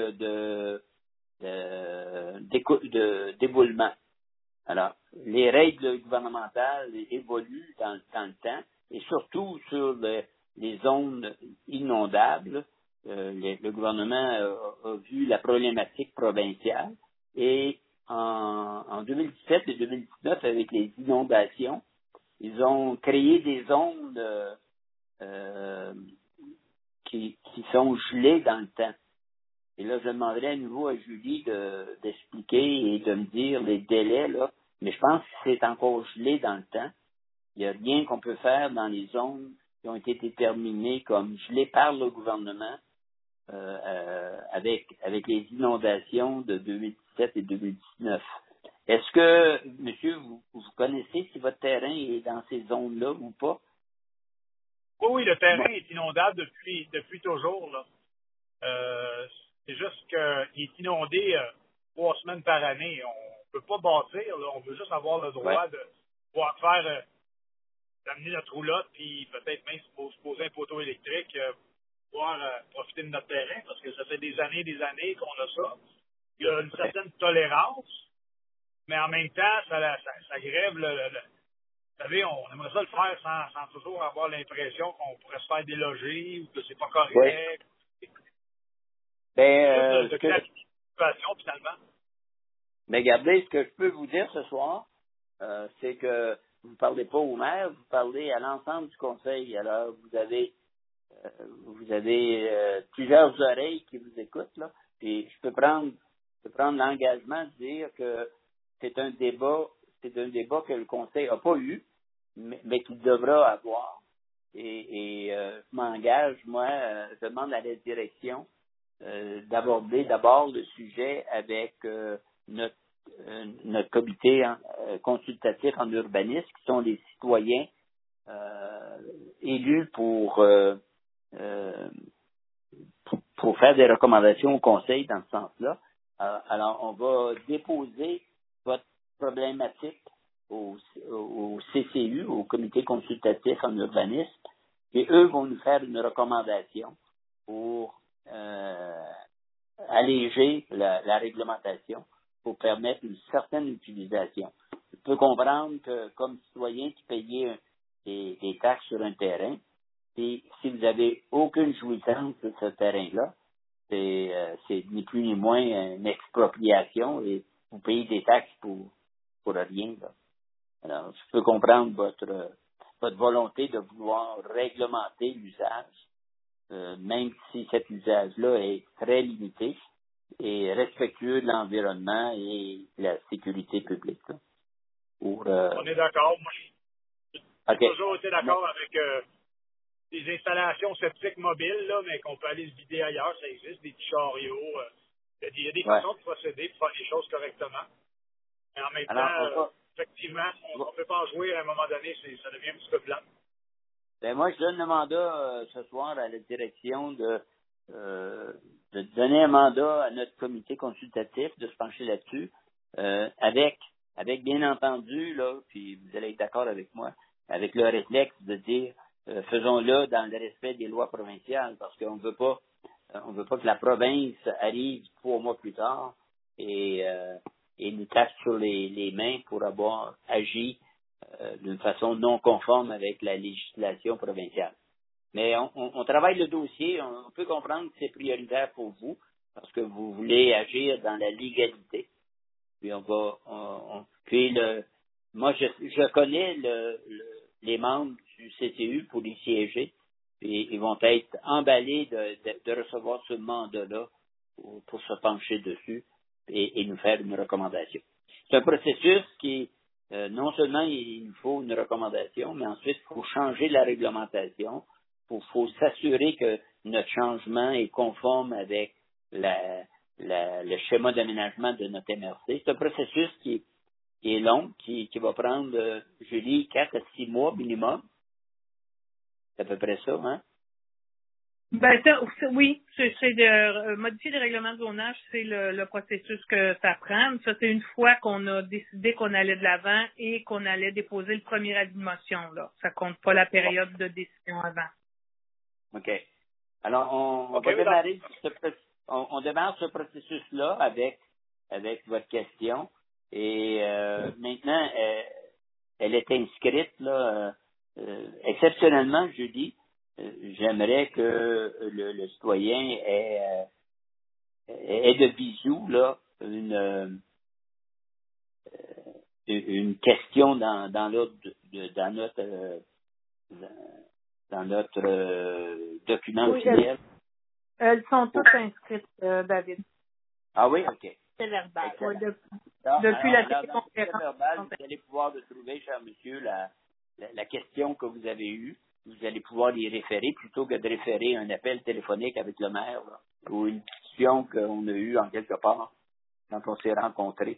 d'éboulement. Alors, les règles gouvernementales évoluent dans le temps et surtout sur les zones inondables. Le gouvernement a vu la problématique provinciale et en 2017 et 2019, avec les inondations, ils ont créé des zones qui sont gelées dans le temps. Et là, je demanderai à nouveau à Julie d'expliquer et de me dire les délais, là. Mais je pense que c'est encore gelé dans le temps. Il n'y a rien qu'on peut faire dans les zones qui ont été déterminées comme gelées par le gouvernement avec les inondations de 2017 et 2019. Est-ce que, monsieur, vous connaissez si votre terrain est dans ces zones-là ou pas? Oui, le terrain est inondable depuis toujours, là. C'est juste qu'il est inondé 3 semaines par année. On ne peut pas bâtir, là. On veut juste avoir le droit de pouvoir faire d'amener notre roulotte, puis peut-être même se poser un poteau électrique, pouvoir profiter de notre terrain, parce que ça fait des années qu'on a ça. Il y a une certaine tolérance, mais en même temps, ça grève vous savez, on aimerait ça le faire sans toujours avoir l'impression qu'on pourrait se faire déloger ou que c'est pas correct. Finalement. Mais regardez, ce que je peux vous dire ce soir, c'est que vous ne parlez pas au maire, vous parlez à l'ensemble du conseil. Alors, vous avez plusieurs oreilles qui vous écoutent, là. Puis je peux prendre l'engagement de dire que c'est un débat que le conseil n'a pas eu, mais qu'il devra avoir. Et je m'engage, moi, je demande à la direction d'aborder d'abord le sujet avec notre comité consultatif en urbanisme, qui sont les citoyens élus pour faire des recommandations au conseil dans ce sens-là. Alors, on va déposer votre problématique au CCU, au comité consultatif en urbanisme, et eux vont nous faire une recommandation pour alléger la réglementation pour permettre une certaine utilisation. Je peux comprendre que, comme citoyen qui payait des taxes sur un terrain, si vous n'avez aucune jouissance de ce terrain-là, c'est ni plus ni moins une expropriation et vous payez des taxes pour rien, là. Alors, je peux comprendre votre volonté de vouloir réglementer l'usage, même si cet usage-là est très limité et respectueux de l'environnement et de la sécurité publique. Là, on est d'accord. Moi, j'ai toujours été d'accord avec des installations septiques mobiles, là, mais qu'on peut aller se vider ailleurs. Ça existe, des petits chariots. Il y a des façons de procéder pour faire les choses correctement. Mais en même temps, effectivement, on ne peut pas en jouer à un moment donné, ça devient un petit peu plat. Ben moi, je donne le mandat ce soir à la direction de donner un mandat à notre comité consultatif de se pencher là-dessus, avec bien entendu, là, puis vous allez être d'accord avec moi, avec le réflexe de dire faisons-le dans le respect des lois provinciales, parce qu'on veut pas que la province arrive 3 mois plus tard et nous tape sur les mains pour avoir agi d'une façon non conforme avec la législation provinciale. Mais on travaille le dossier, on peut comprendre que c'est prioritaire pour vous, parce que vous voulez agir dans la légalité. Puis moi je connais les membres du CCU pour y siéger, et ils vont être emballés de recevoir ce mandat-là pour se pencher dessus et nous faire une recommandation. C'est un processus qui non seulement il nous faut une recommandation, mais ensuite il faut changer la réglementation. Il faut s'assurer que notre changement est conforme avec le schéma d'aménagement de notre MRC. C'est un processus qui est long, qui va prendre, Julie, 4 à 6 mois minimum. C'est à peu près ça, hein? Oui, c'est de modifier les règlements de zonage, c'est le processus que ça prend. Ça, c'est une fois qu'on a décidé qu'on allait de l'avant et qu'on allait déposer le premier avis de motion, là. Ça compte pas la période de décision avant. OK. Alors, on va démarrer on démarre ce processus-là avec votre question. Et maintenant, elle est inscrite, là, exceptionnellement, je dis, j'aimerais que le citoyen ait de visu, là, une question dans notre document officiel. Elles sont toutes inscrites, David. Ah oui, OK. C'est verbal. Oui, Depuis la téléconférence. Vous allez pouvoir trouver, cher monsieur, la question que vous avez eue. Vous allez pouvoir y référer plutôt que de référer un appel téléphonique avec le maire, là, ou une discussion qu'on a eue en quelque part quand on s'est rencontrés.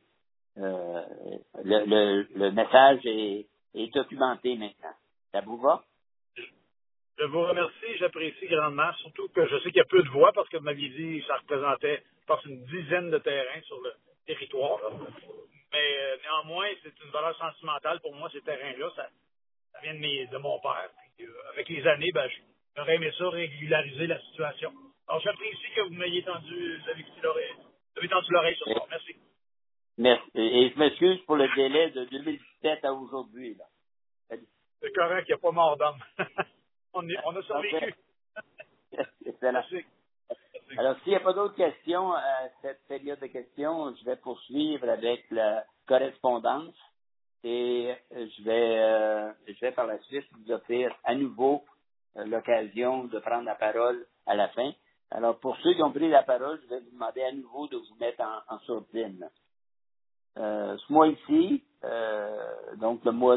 Le message est documenté maintenant. Ça vous va? Je vous remercie, j'apprécie grandement, surtout que je sais qu'il y a peu de voix parce que vous m'aviez dit que ça représentait, je pense, une dizaine de terrains sur le territoire. Là. Mais néanmoins, c'est une valeur sentimentale pour moi, ces terrains-là. Ça vient de mon père. Puis, avec les années, j'aurais aimé ça régulariser la situation. Alors, j'apprécie que vous m'ayez tendu l'oreille sur ça. Merci. Merci. Et je m'excuse pour le délai de 2017 à aujourd'hui. Là. C'est correct, il n'y a pas mort d'homme. On a survécu. Excellent. Alors, s'il n'y a pas d'autres questions à cette période de questions, je vais poursuivre avec la correspondance et je vais par la suite vous offrir à nouveau l'occasion de prendre la parole à la fin. Alors, pour ceux qui ont pris la parole, je vais vous demander à nouveau de vous mettre en sourdine. Ce mois-ci, donc le mois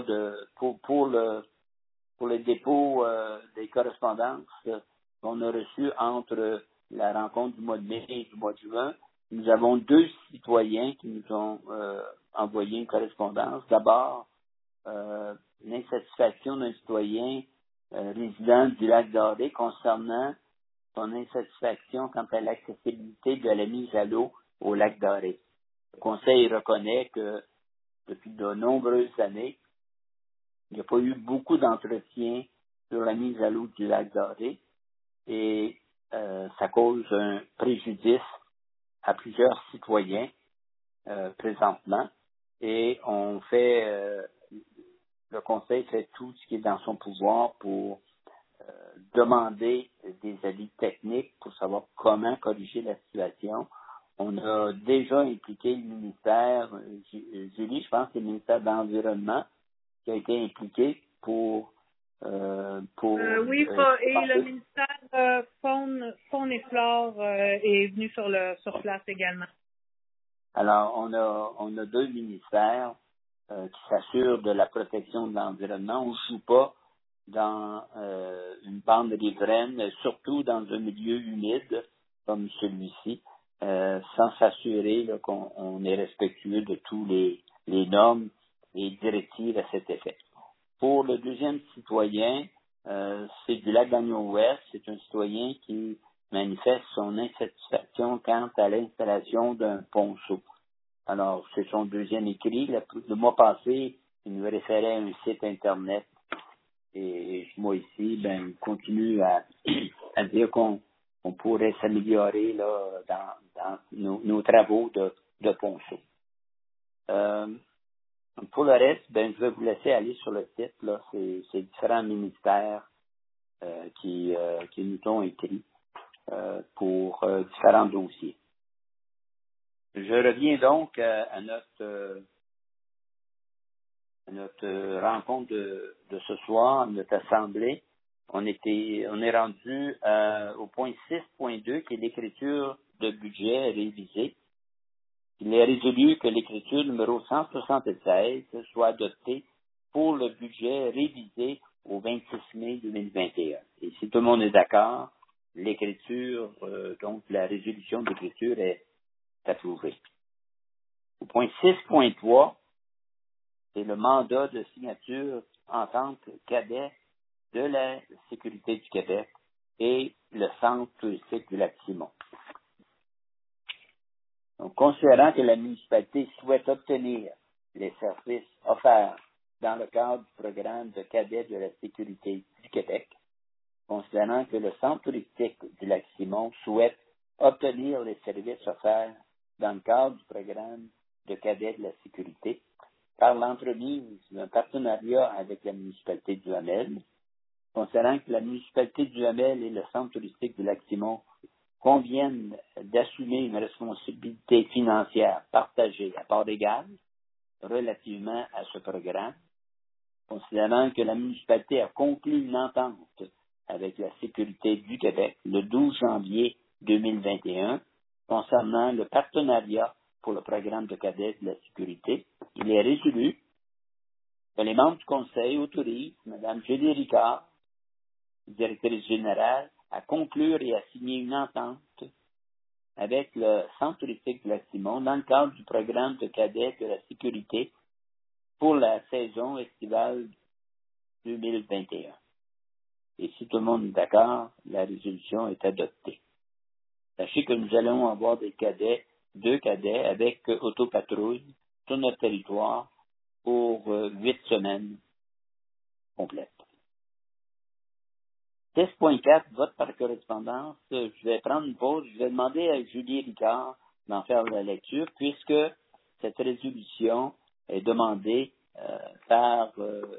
pour le dépôt des correspondances qu'on a reçues entre la rencontre du mois de mai et du mois de juin, nous avons 2 citoyens qui nous ont envoyé une correspondance. D'abord, l'insatisfaction d'un citoyen résident du Lac-Doré concernant son insatisfaction quant à l'accessibilité de la mise à l'eau au Lac-Doré. Le Conseil reconnaît que depuis de nombreuses années, il n'y a pas eu beaucoup d'entretien sur la mise à l'eau du Lac-Doré et ça cause un préjudice à plusieurs citoyens présentement et le Conseil fait tout ce qui est dans son pouvoir pour demander des avis techniques pour savoir comment corriger la situation. On a déjà impliqué le ministère, Julie, je pense que c'est le ministère de l'Environnement qui a été impliqué pour et le ministère Faune et Flore est venu sur place également. Alors, on a 2 ministères qui s'assurent de la protection de l'environnement. On ne joue pas dans une bande riveraine, surtout dans un milieu humide comme celui-ci, sans s'assurer là, qu'on est respectueux de tous les normes et directives à cet effet. Pour le deuxième citoyen, c'est du Lac-Gagnon-Ouest. C'est un citoyen qui manifeste son insatisfaction quant à l'installation d'un ponceau. Alors, c'est son deuxième écrit. Le mois passé, il nous référait à un site Internet. Et moi ici, il continue à dire qu'on pourrait s'améliorer là dans nos travaux de ponceau. Pour le reste, je vais vous laisser aller sur le site. Là, c'est différents ministères qui nous ont écrit pour différents dossiers. Je reviens donc à notre rencontre de ce soir, notre assemblée. On est rendu au point 6.2 qui est l'écriture de budget révisée. Il est résolu que l'écriture numéro 176 soit adoptée pour le budget révisé au 26 mai 2021. Et si tout le monde est d'accord, l'écriture, donc la résolution d'écriture est approuvée. Au point 6.3, c'est le mandat de signature entente cadet de la Sécurité du Québec et le centre touristique du Lac-Simon. Donc, considérant que la municipalité souhaite obtenir les services offerts dans le cadre du programme de cadets de la sécurité du Québec, considérant que le centre touristique du Lac-Simon souhaite obtenir les services offerts dans le cadre du programme de cadets de la sécurité par l'entremise d'un partenariat avec la municipalité du Hamel, considérant que la municipalité du Hamel et le centre touristique du Lac-Simon conviennent d'assumer une responsabilité financière partagée à part égale relativement à ce programme, considérant que la municipalité a conclu une entente avec la sécurité du Québec le 12 janvier 2021 concernant le partenariat pour le programme de cadets de la sécurité, il est résolu que les membres du Conseil autorisent Mme Julie Ricard, directrice générale, à conclure et à signer une entente avec le centre touristique de Lac-Simon dans le cadre du programme de cadets de la sécurité pour la saison estivale 2021. Et si tout le monde est d'accord, la résolution est adoptée. Sachez que nous allons avoir deux cadets avec autopatrouille sur notre territoire pour 8 semaines complètes. 10.4, vote par correspondance. Je vais prendre une pause. Je vais demander à Julie Ricard d'en faire la lecture puisque cette résolution est demandée par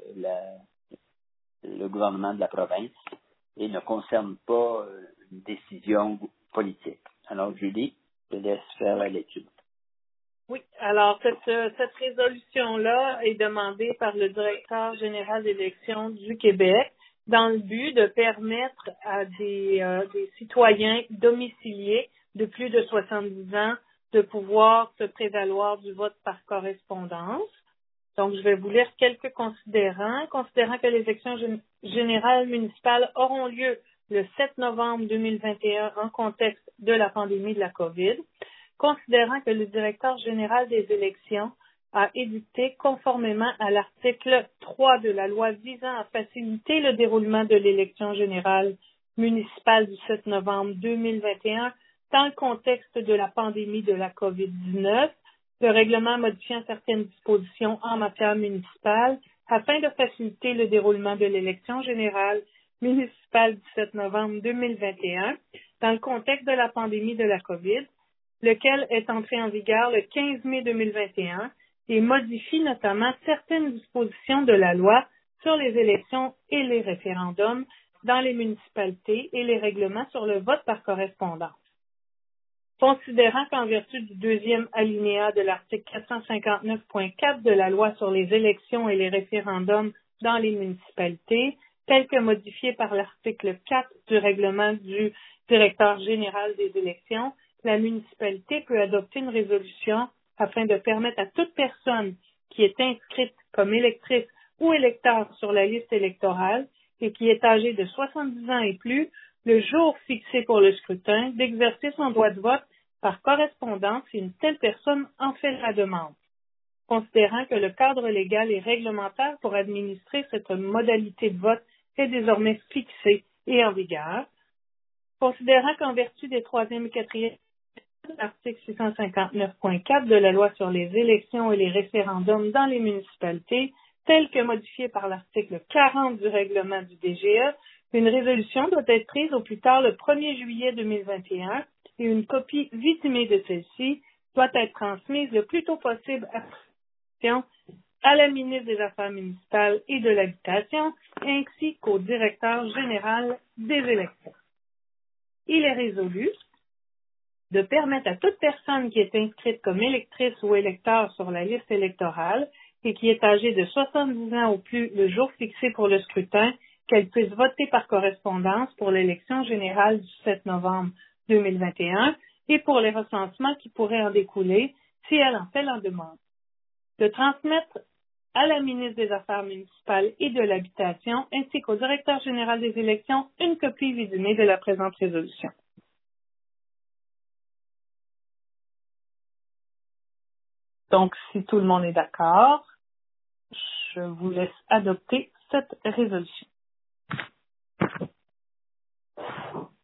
le gouvernement de la province et ne concerne pas une décision politique. Alors, Julie, je te laisse faire la lecture. Oui, alors cette résolution-là est demandée par le directeur général d'élections du Québec dans le but de permettre à des citoyens domiciliés de plus de 70 ans de pouvoir se prévaloir du vote par correspondance. Donc, je vais vous lire quelques considérants. Considérant que les élections générales municipales auront lieu le 7 novembre 2021 en contexte de la pandémie de la COVID, considérant que le directeur général des élections a édicté, conformément à l'article 3 de la loi visant à faciliter le déroulement de l'élection générale municipale du 7 novembre 2021 dans le contexte de la pandémie de la COVID-19, le règlement modifiant certaines dispositions en matière municipale afin de faciliter le déroulement de l'élection générale municipale du 7 novembre 2021 dans le contexte de la pandémie de la COVID, lequel est entré en vigueur le 15 mai 2021 et modifie notamment certaines dispositions de la loi sur les élections et les référendums dans les municipalités et les règlements sur le vote par correspondance. Considérant qu'en vertu du deuxième alinéa de l'article 459.4 de la loi sur les élections et les référendums dans les municipalités, tel que modifié par l'article 4 du règlement du directeur général des élections, la municipalité peut adopter une résolution afin de permettre à toute personne qui est inscrite comme électrice ou électeur sur la liste électorale et qui est âgée de 70 ans et plus, le jour fixé pour le scrutin, d'exercer son droit de vote par correspondance si une telle personne en fait la demande. Considérant que le cadre légal et réglementaire pour administrer cette modalité de vote est désormais fixé et en vigueur, considérant qu'en vertu des 3e et 4e l'article 659.4 de la loi sur les élections et les référendums dans les municipalités, tel que modifié par l'article 40 du règlement du DGE, une résolution doit être prise au plus tard le 1er juillet 2021 et une copie visimée de celle-ci doit être transmise le plus tôt possible à la ministre des Affaires municipales et de l'Habitation ainsi qu'au directeur général des élections. Il est résolu de permettre à toute personne qui est inscrite comme électrice ou électeur sur la liste électorale et qui est âgée de 70 ans ou plus le jour fixé pour le scrutin, qu'elle puisse voter par correspondance pour l'élection générale du 7 novembre 2021 et pour les recensements qui pourraient en découler si elle en fait la demande. De transmettre à la ministre des Affaires municipales et de l'Habitation ainsi qu'au directeur général des élections une copie visimée de la présente résolution. Donc, si tout le monde est d'accord, je vous laisse adopter cette résolution.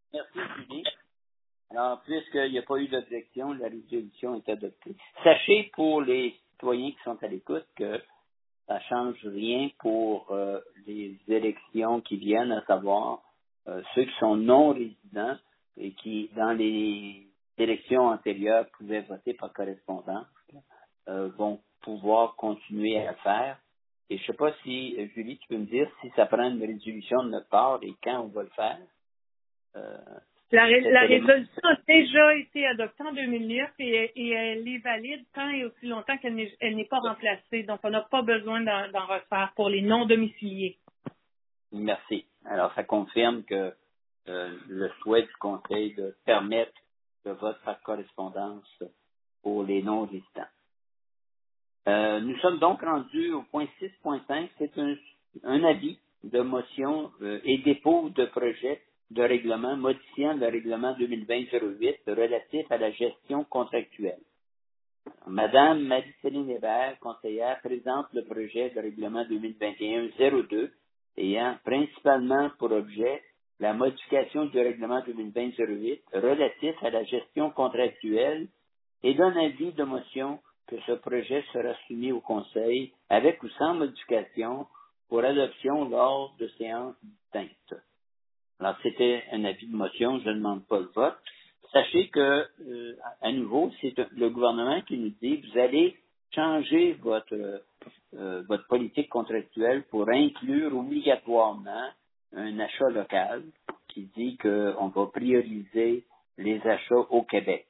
Merci, Julie. Alors, puisqu'il n'y a pas eu d'objection, la résolution est adoptée. Sachez pour les citoyens qui sont à l'écoute que ça ne change rien pour les élections qui viennent, à savoir ceux qui sont non résidents et qui, dans les élections antérieures, pouvaient voter par correspondance, vont pouvoir continuer à le faire. Et je ne sais pas si, Julie, tu peux me dire si ça prend une résolution de notre part et quand on va le faire. La résolution a déjà été adoptée en 2009 et elle est valide tant et aussi longtemps qu'elle n'est pas remplacée. Donc, on n'a pas besoin d'en refaire pour les non-domiciliés. Merci. Alors, ça confirme que le souhait du Conseil de permettre le vote par correspondance pour les non-résidents. Nous sommes donc rendus au point 6.5. C'est un avis de motion et dépôt de projet de règlement modifiant le règlement 2020-08 relatif à la gestion contractuelle. Madame Marie-Céline Hébert, conseillère, présente le projet de règlement 2021-02 ayant principalement pour objet la modification du règlement 2020-08 relatif à la gestion contractuelle et donne avis de motion que ce projet sera soumis au Conseil avec ou sans modification pour adoption lors de séances distinctes. Alors, c'était un avis de motion, je ne demande pas le vote. Sachez que, à nouveau, c'est le gouvernement qui nous dit vous allez changer votre politique contractuelle pour inclure obligatoirement un achat local qui dit qu'on va prioriser les achats au Québec.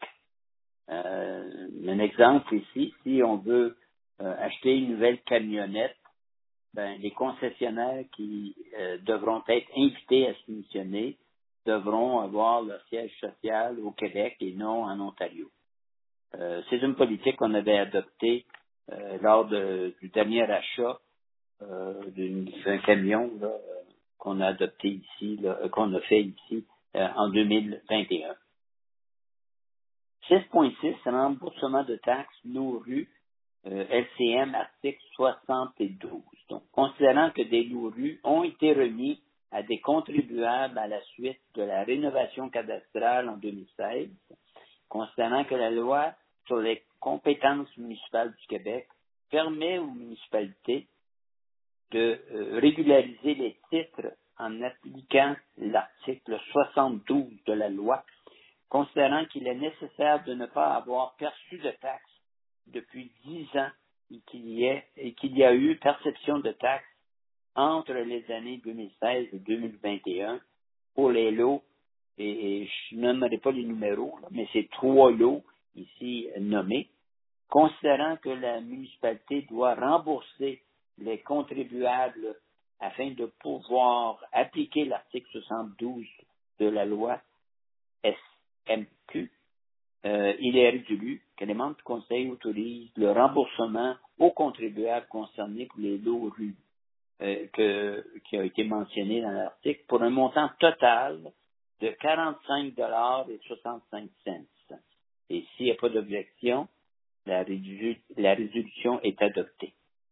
Un exemple ici, si on veut acheter une nouvelle camionnette, les concessionnaires qui devront être invités à soumissionner devront avoir leur siège social au Québec et non en Ontario. C'est une politique qu'on avait adoptée lors du dernier achat d'un camion qu'on a adopté ici, qu'on a fait ici en 2021. 6.6, remboursement de taxes NORU, LCM article 72. Donc, considérant que des NORU ont été remis à des contribuables à la suite de la rénovation cadastrale en 2016, considérant que la loi sur les compétences municipales du Québec permet aux municipalités de régulariser les titres en appliquant l'article 72 de la loi, considérant qu'il est nécessaire de ne pas avoir perçu de taxes depuis 10 ans et qu'il y a eu perception de taxes entre les années 2016 et 2021 pour les lots, et je ne nommerai pas les numéros, mais c'est 3 lots ici nommés, considérant que la municipalité doit rembourser les contribuables afin de pouvoir appliquer l'article 72 de la loi SMQ, il est résolu que les membres du Conseil autorisent le remboursement aux contribuables concernés pour les lots RU qui a été mentionné dans l'article pour un montant total de 45,65 $. Et s'il n'y a pas d'objection, la résolution est adoptée.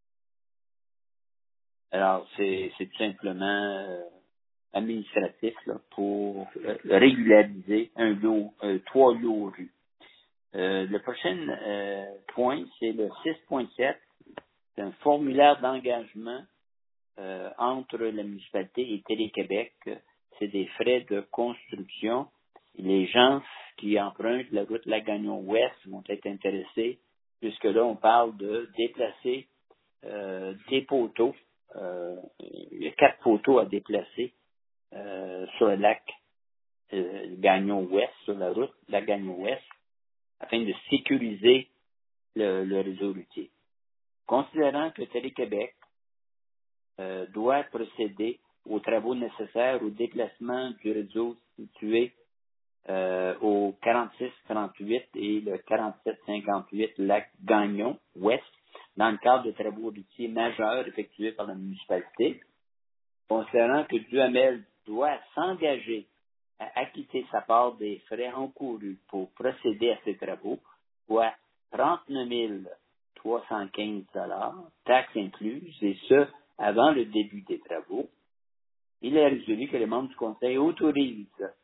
Alors, c'est tout simplement administratif là, pour régulariser 3 lots RU. Le prochain point, c'est le 6.7. C'est un formulaire d'engagement entre la municipalité et Télé-Québec. C'est des frais de construction. Les gens qui empruntent la route Lagagnon-Ouest vont être intéressés, puisque là, on parle de déplacer des poteaux. Il y a 4 poteaux à déplacer sur le lac Gagnon-Ouest, sur la route Lagagnon-Ouest, afin de sécuriser le réseau routier. Considérant que Télé-Québec doit procéder aux travaux nécessaires au déplacement du réseau situé au 4638 et le 4758 lac Gagnon-Ouest, dans le cadre de travaux routiers majeurs effectués par la municipalité, considérant que Duhamel doit s'engager à acquitter sa part des frais encourus pour procéder à ces travaux, soit 39 315 $, taxes incluses, et ce, avant le début des travaux, il est résolu que les membres du Conseil autorisent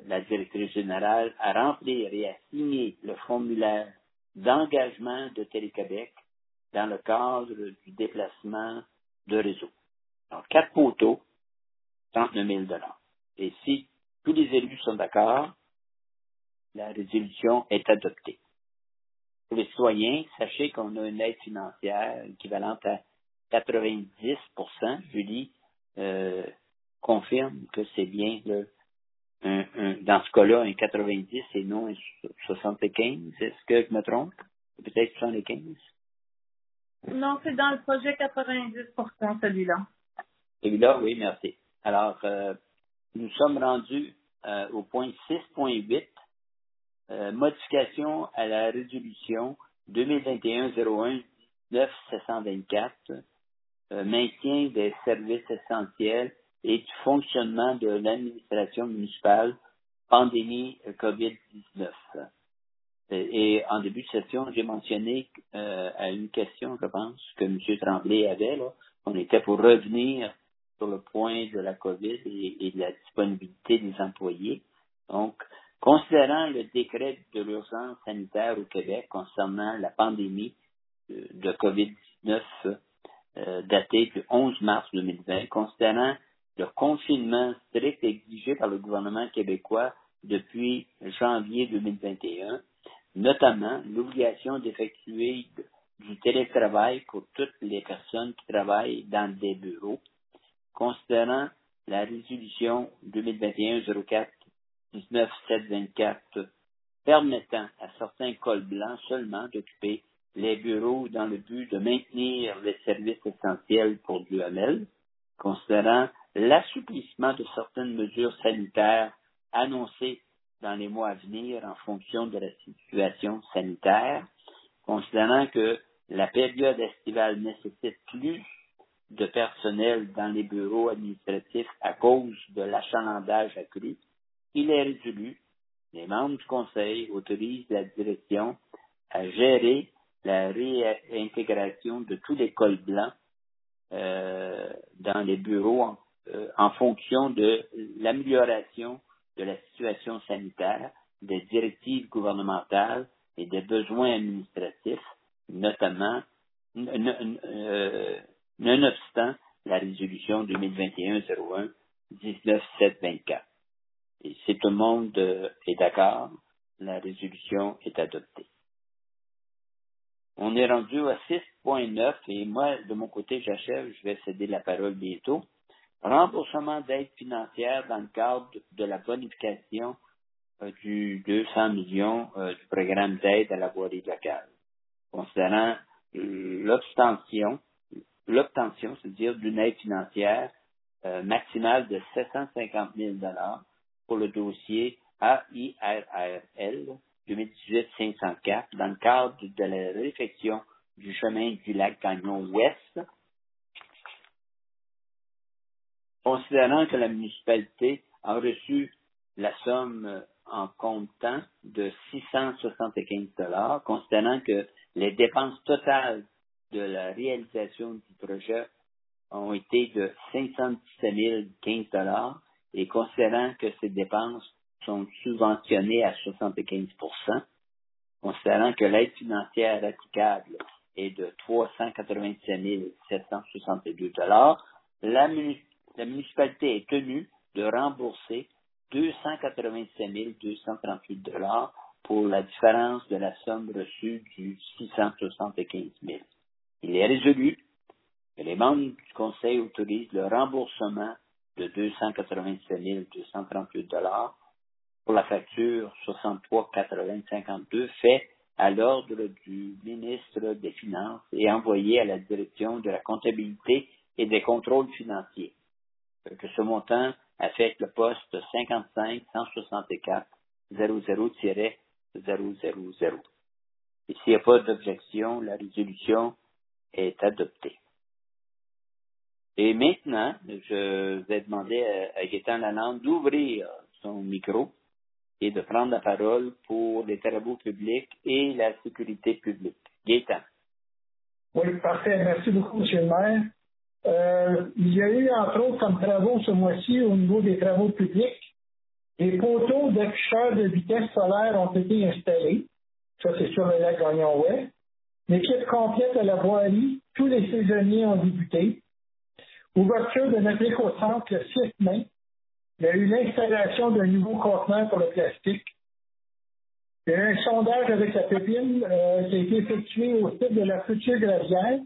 la directrice générale à remplir et à signer le formulaire d'engagement de Télé-Québec dans le cadre du déplacement de réseau. Alors, 4 poteaux, 39 000 $. Et si tous les élus sont d'accord, la résolution est adoptée. Pour les citoyens, sachez qu'on a une aide financière équivalente à 90%. Julie confirme que c'est bien dans ce cas-là un 90 et non un 75. Est-ce que je me trompe? Peut-être 75? Non, c'est dans le projet 90%, celui-là. Celui-là, oui, merci. Alors, nous sommes rendus au point 6.8, modification à la résolution 2021-01-9-724, maintien des services essentiels et du fonctionnement de l'administration municipale, pandémie COVID-19. Et en début de session, j'ai mentionné à une question, je pense, que M. Tremblay avait, là, on était pour revenir sur le point de la COVID et de la disponibilité des employés. Donc, considérant le décret de l'urgence sanitaire au Québec concernant la pandémie de COVID-19 daté du 11 mars 2020, considérant le confinement strict exigé par le gouvernement québécois depuis janvier 2021, notamment l'obligation d'effectuer du télétravail pour toutes les personnes qui travaillent dans des bureaux, considérant la résolution 2021-04-19-724 permettant à certains cols blancs seulement d'occuper les bureaux dans le but de maintenir les services essentiels pour l'UML, considérant l'assouplissement de certaines mesures sanitaires annoncées dans les mois à venir en fonction de la situation sanitaire, considérant que la période estivale nécessite plus de personnel dans les bureaux administratifs à cause de l'achalandage accru, il est résolu, les membres du Conseil autorisent la direction à gérer la réintégration de tous les cols blancs dans les bureaux en fonction de l'amélioration de la situation sanitaire, des directives gouvernementales et des besoins administratifs, notamment, nonobstant la résolution 2021-01-19-724. Et si tout le monde est d'accord, la résolution est adoptée. On est rendu à 6.9 et moi, de mon côté, j'achève, je vais céder la parole bientôt. Remboursement d'aide financière dans le cadre de la bonification du 200 millions du programme d'aide à la voirie locale. Considérant l'obtention, c'est-à-dire d'une aide financière maximale de 750 000 $ pour le dossier AIRRL 2018-504 dans le cadre de la réfection du chemin du lac Gagnon Ouest, considérant que la municipalité a reçu la somme en comptant de 675 $, considérant que les dépenses totales de la réalisation du projet ont été de 517 015 $ et considérant que ces dépenses sont subventionnées à 75 %, considérant que l'aide financière applicable est de 387 762 $, la municipalité est tenue de rembourser 287 238 $ pour la différence de la somme reçue du 675 000. Il est résolu que les membres du Conseil autorisent le remboursement de 287 238 $ pour la facture 63 80 52 fait à l'ordre du ministre des Finances et envoyé à la direction de la comptabilité et des contrôles financiers. Que ce montant affecte le poste 55 164 00-000. Et s'il n'y a pas d'objection, la résolution est adoptée. Et maintenant, je vais demander à Gaétan Lalande d'ouvrir son micro et de prendre la parole pour les travaux publics et la sécurité publique. Gaétan. Oui, parfait. Merci beaucoup, M. le maire. Il y a eu, entre autres, comme travaux ce mois-ci au niveau des travaux publics. Des poteaux d'afficheurs de vitesse solaire ont été installés. Ça, c'est sur le lac Gagnon-Ouest. L'équipe complète à la voirie. Tous les saisonniers ont débuté. Ouverture de notre éco-centre le 6 mai. Il y a eu l'installation d'un nouveau conteneur pour le plastique. Il y a eu un sondage avec la pépine qui a été effectué au site de la future gravière.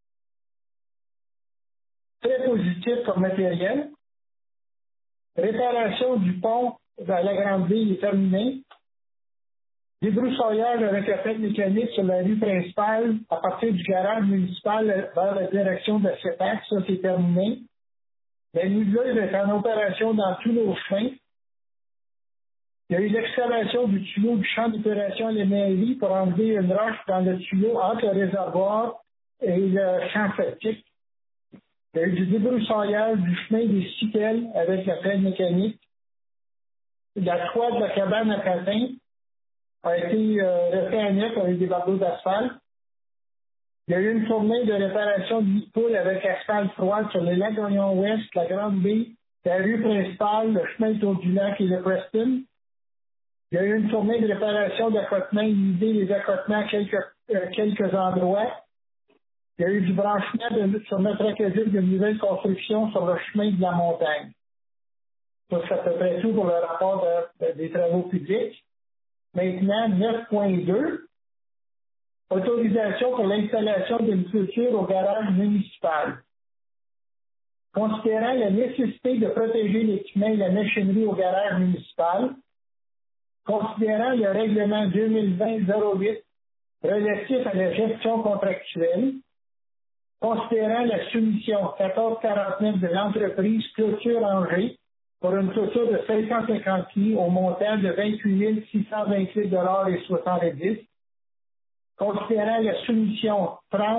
Très positif comme matériel. Réparation du pont dans la Grande Ville est terminée. Débroussaillage avec la pelle mécanique sur la rue principale à partir du garage municipal vers la direction de la CEPAC, ça c'est terminé. La niveleuse est en opération dans tous nos chemins. Il y a eu l'excavation du tuyau du champ d'opération à la mairie pour enlever une roche dans le tuyau entre le réservoir et le champ septique. Il y a eu du débroussaillage du chemin des Citelles avec la pelle mécanique. La toile de la cabane à patins a été refait à neuf avec des bardeaux d'asphalte. Il y a eu une tournée de réparation de nid-poule avec asphalte froide sur les lacs Gagnon-Ouest, la Grande Baie, la rue principale, le chemin autour du lac et le Preston. Il y a eu une tournée de réparation d'accotements, inhiber les accotements à quelques endroits. Il y a eu du branchement sur notre aqueduc de nouvelles constructions sur le chemin de la montagne. Ça, c'est à peu près tout pour le rapport des travaux publics. Maintenant, 9.2, autorisation pour l'installation d'une clôture au garage municipal. Considérant la nécessité de protéger l'équipement et la machinerie au garage municipal, considérant le règlement 2020-08 relatif à la gestion contractuelle, considérant la soumission 1449 de l'entreprise Clôture Angers pour une clôture de 550 pieds au montant de 28 628,70 $, considérant la soumission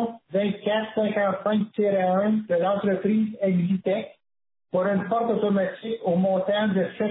30-24-55-1 de l'entreprise Exitec pour une porte automatique au montant de 7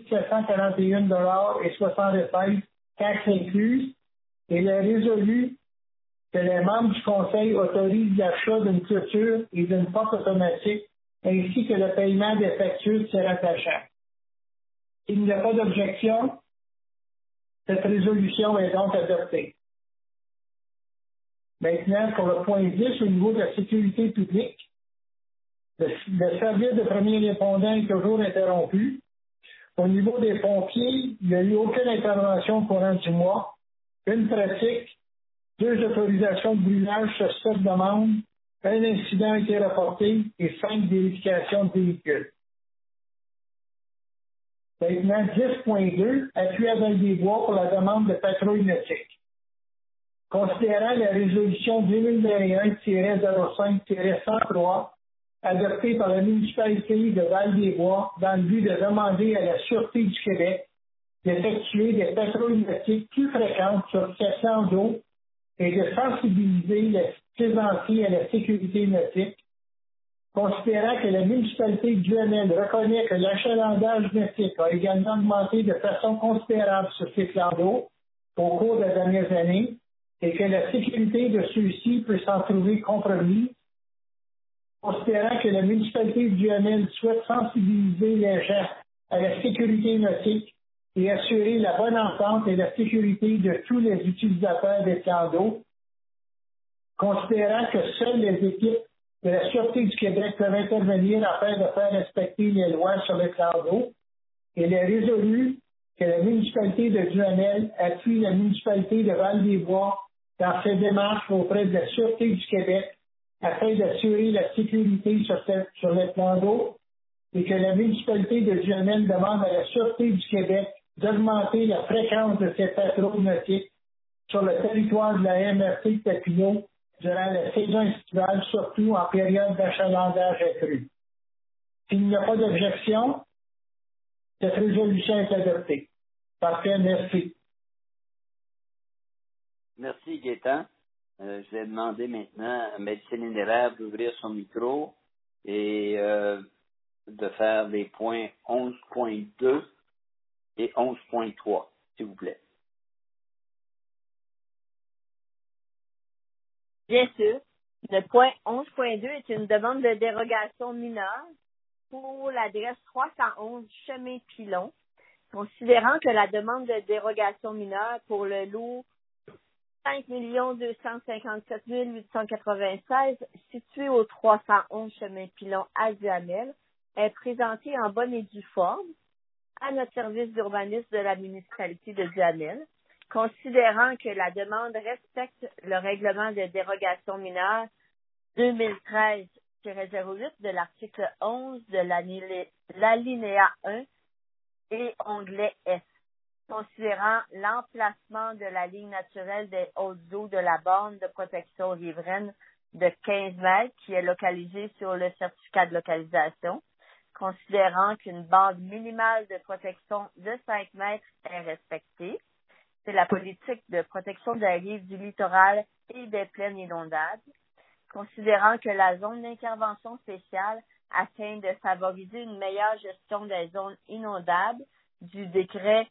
741,76 $, taxes incluses, et il est résolu que les membres du Conseil autorisent l'achat d'une clôture et d'une porte automatique ainsi que le paiement des factures se rattachant. Il n'y a pas d'objection. Cette résolution est donc adoptée. Maintenant, pour le point 10, au niveau de la sécurité publique, le service de premier répondant est toujours interrompu. Au niveau des pompiers, il n'y a eu aucune intervention au courant du mois. Une pratique, 2 autorisations de brûlage sur 7 demandes, un incident a été rapporté et 5 vérifications de véhicules. Maintenant, 10.2, appui à Val-des-Bois pour la demande de patrouille nautique. Considérant la résolution 2021-05-103 adoptée par la municipalité de Val-des-Bois dans le but de demander à la Sûreté du Québec d'effectuer des patrouilles nautiques plus fréquentes sur section d'eau et de sensibiliser les plaisanciers à la sécurité nautique, considérant que la municipalité du Duhamel reconnaît que l'achalandage nautique a également augmenté de façon considérable sur ces plans d'eau au cours des dernières années et que la sécurité de ceux-ci peut s'en trouver compromise, considérant que la municipalité du Duhamel souhaite sensibiliser les gens à la sécurité nautique et assurer la bonne entente et la sécurité de tous les utilisateurs des plans d'eau, considérant que seules les équipes de la Sûreté du Québec peuvent intervenir afin de faire respecter les lois sur les plans d'eau, et il est résolu que la municipalité de Duhamel appuie la municipalité de Val-des-Bois dans ses démarches auprès de la Sûreté du Québec afin d'assurer la sécurité sur les plans d'eau, et que la municipalité de Duhamel demande à la Sûreté du Québec d'augmenter la fréquence de ces patrouilles nautiques sur le territoire de la MRC de Papineau durant la saison estivale, surtout en période d'achalandage accru. S'il n'y a pas d'objection, cette résolution est adoptée. Parfait, merci. Merci, Gaétan. Je vais demander maintenant à Médecine Érable d'ouvrir son micro et de faire les points 11.2 et 11.3, s'il vous plaît. Bien sûr. Le point 11.2 est une demande de dérogation mineure pour l'adresse 311 Chemin Pilon Considérant que la demande de dérogation mineure pour le lot 5 257 896 situé au 311 chemin Pilon à Duhamel est présentée en bonne et due forme à notre service d'urbanisme de la municipalité de Duhamel, considérant que la demande respecte le règlement de dérogation mineure 2013-08 de l'article 11 de l'alinéa 1 et onglet F, considérant l'emplacement de la ligne naturelle des hautes eaux de la borne de protection riveraine de 15 mètres qui est localisée sur le certificat de localisation, considérant qu'une bande minimale de protection de 5 mètres est respectée. C'est la politique de protection des rives du littoral et des plaines inondables, considérant que la zone d'intervention spéciale afin de favoriser une meilleure gestion des zones inondables du décret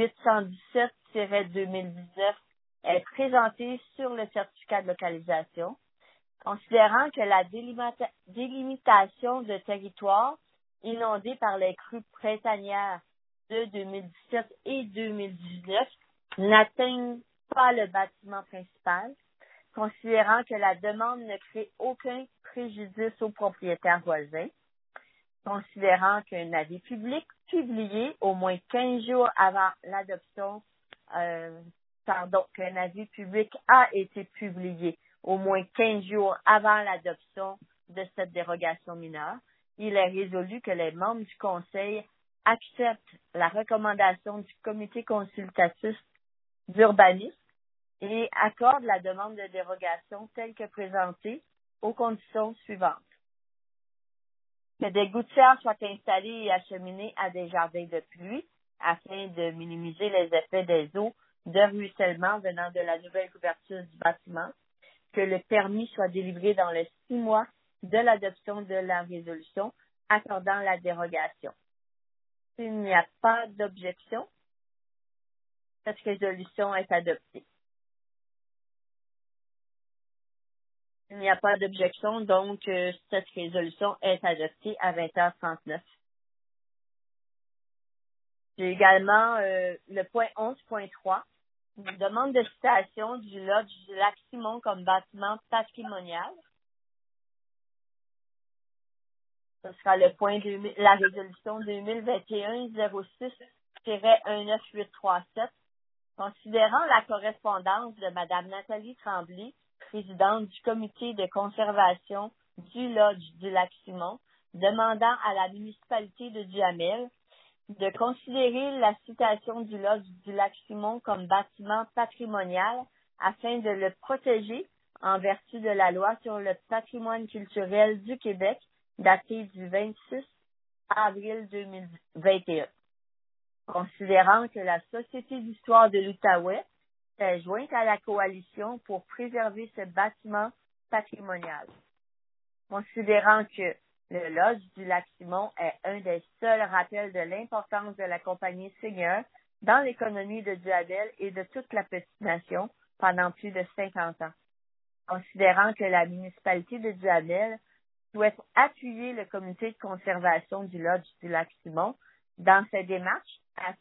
817-2019 est présentée sur le certificat de localisation, considérant que la délimitation de territoires inondés par les crues printanières de 2017 et 2019 n'atteignent pas le bâtiment principal, considérant que la demande ne crée aucun préjudice aux propriétaires voisins, considérant qu'un avis public publié au moins 15 jours avant l'adoption, qu'un avis public a été publié au moins 15 jours avant l'adoption de cette dérogation mineure, il est résolu que les membres du Conseil acceptent la recommandation du Comité consultatif d'urbanisme et accordent la demande de dérogation telle que présentée aux conditions suivantes. Que des gouttières soient installées et acheminées à des jardins de pluie afin de minimiser les effets des eaux de ruissellement venant de la nouvelle couverture du bâtiment. Que le permis soit délivré dans les 6 mois de l'adoption de la résolution accordant la dérogation. S'il n'y a pas d'objection, cette résolution est adoptée. Il n'y a pas d'objection, donc cette résolution est adoptée à 20h39. J'ai également le point 11.3, une demande de citation du lodge du Lac-Simon comme bâtiment patrimonial. Ce sera le point la résolution 2021-06-19837, considérant la correspondance de Mme Nathalie Tremblay, présidente du comité de conservation du lodge du Lac-Simon, demandant à la municipalité de Duhamel de considérer la citation du lodge du Lac-Simon comme bâtiment patrimonial afin de le protéger en vertu de la loi sur le patrimoine culturel du Québec datée du 26 avril 2021. Considérant que la Société d'histoire de l'Outaouais s'est jointe à la coalition pour préserver ce bâtiment patrimonial. Considérant que le lodge du Lac-Simon est un des seuls rappels de l'importance de la compagnie Seigneur dans l'économie de Duhamel et de toute la petite nation pendant plus de 50 ans. Considérant que la municipalité de Duhamel souhaite appuyer le comité de conservation du lodge du Lac-Simon dans ses démarches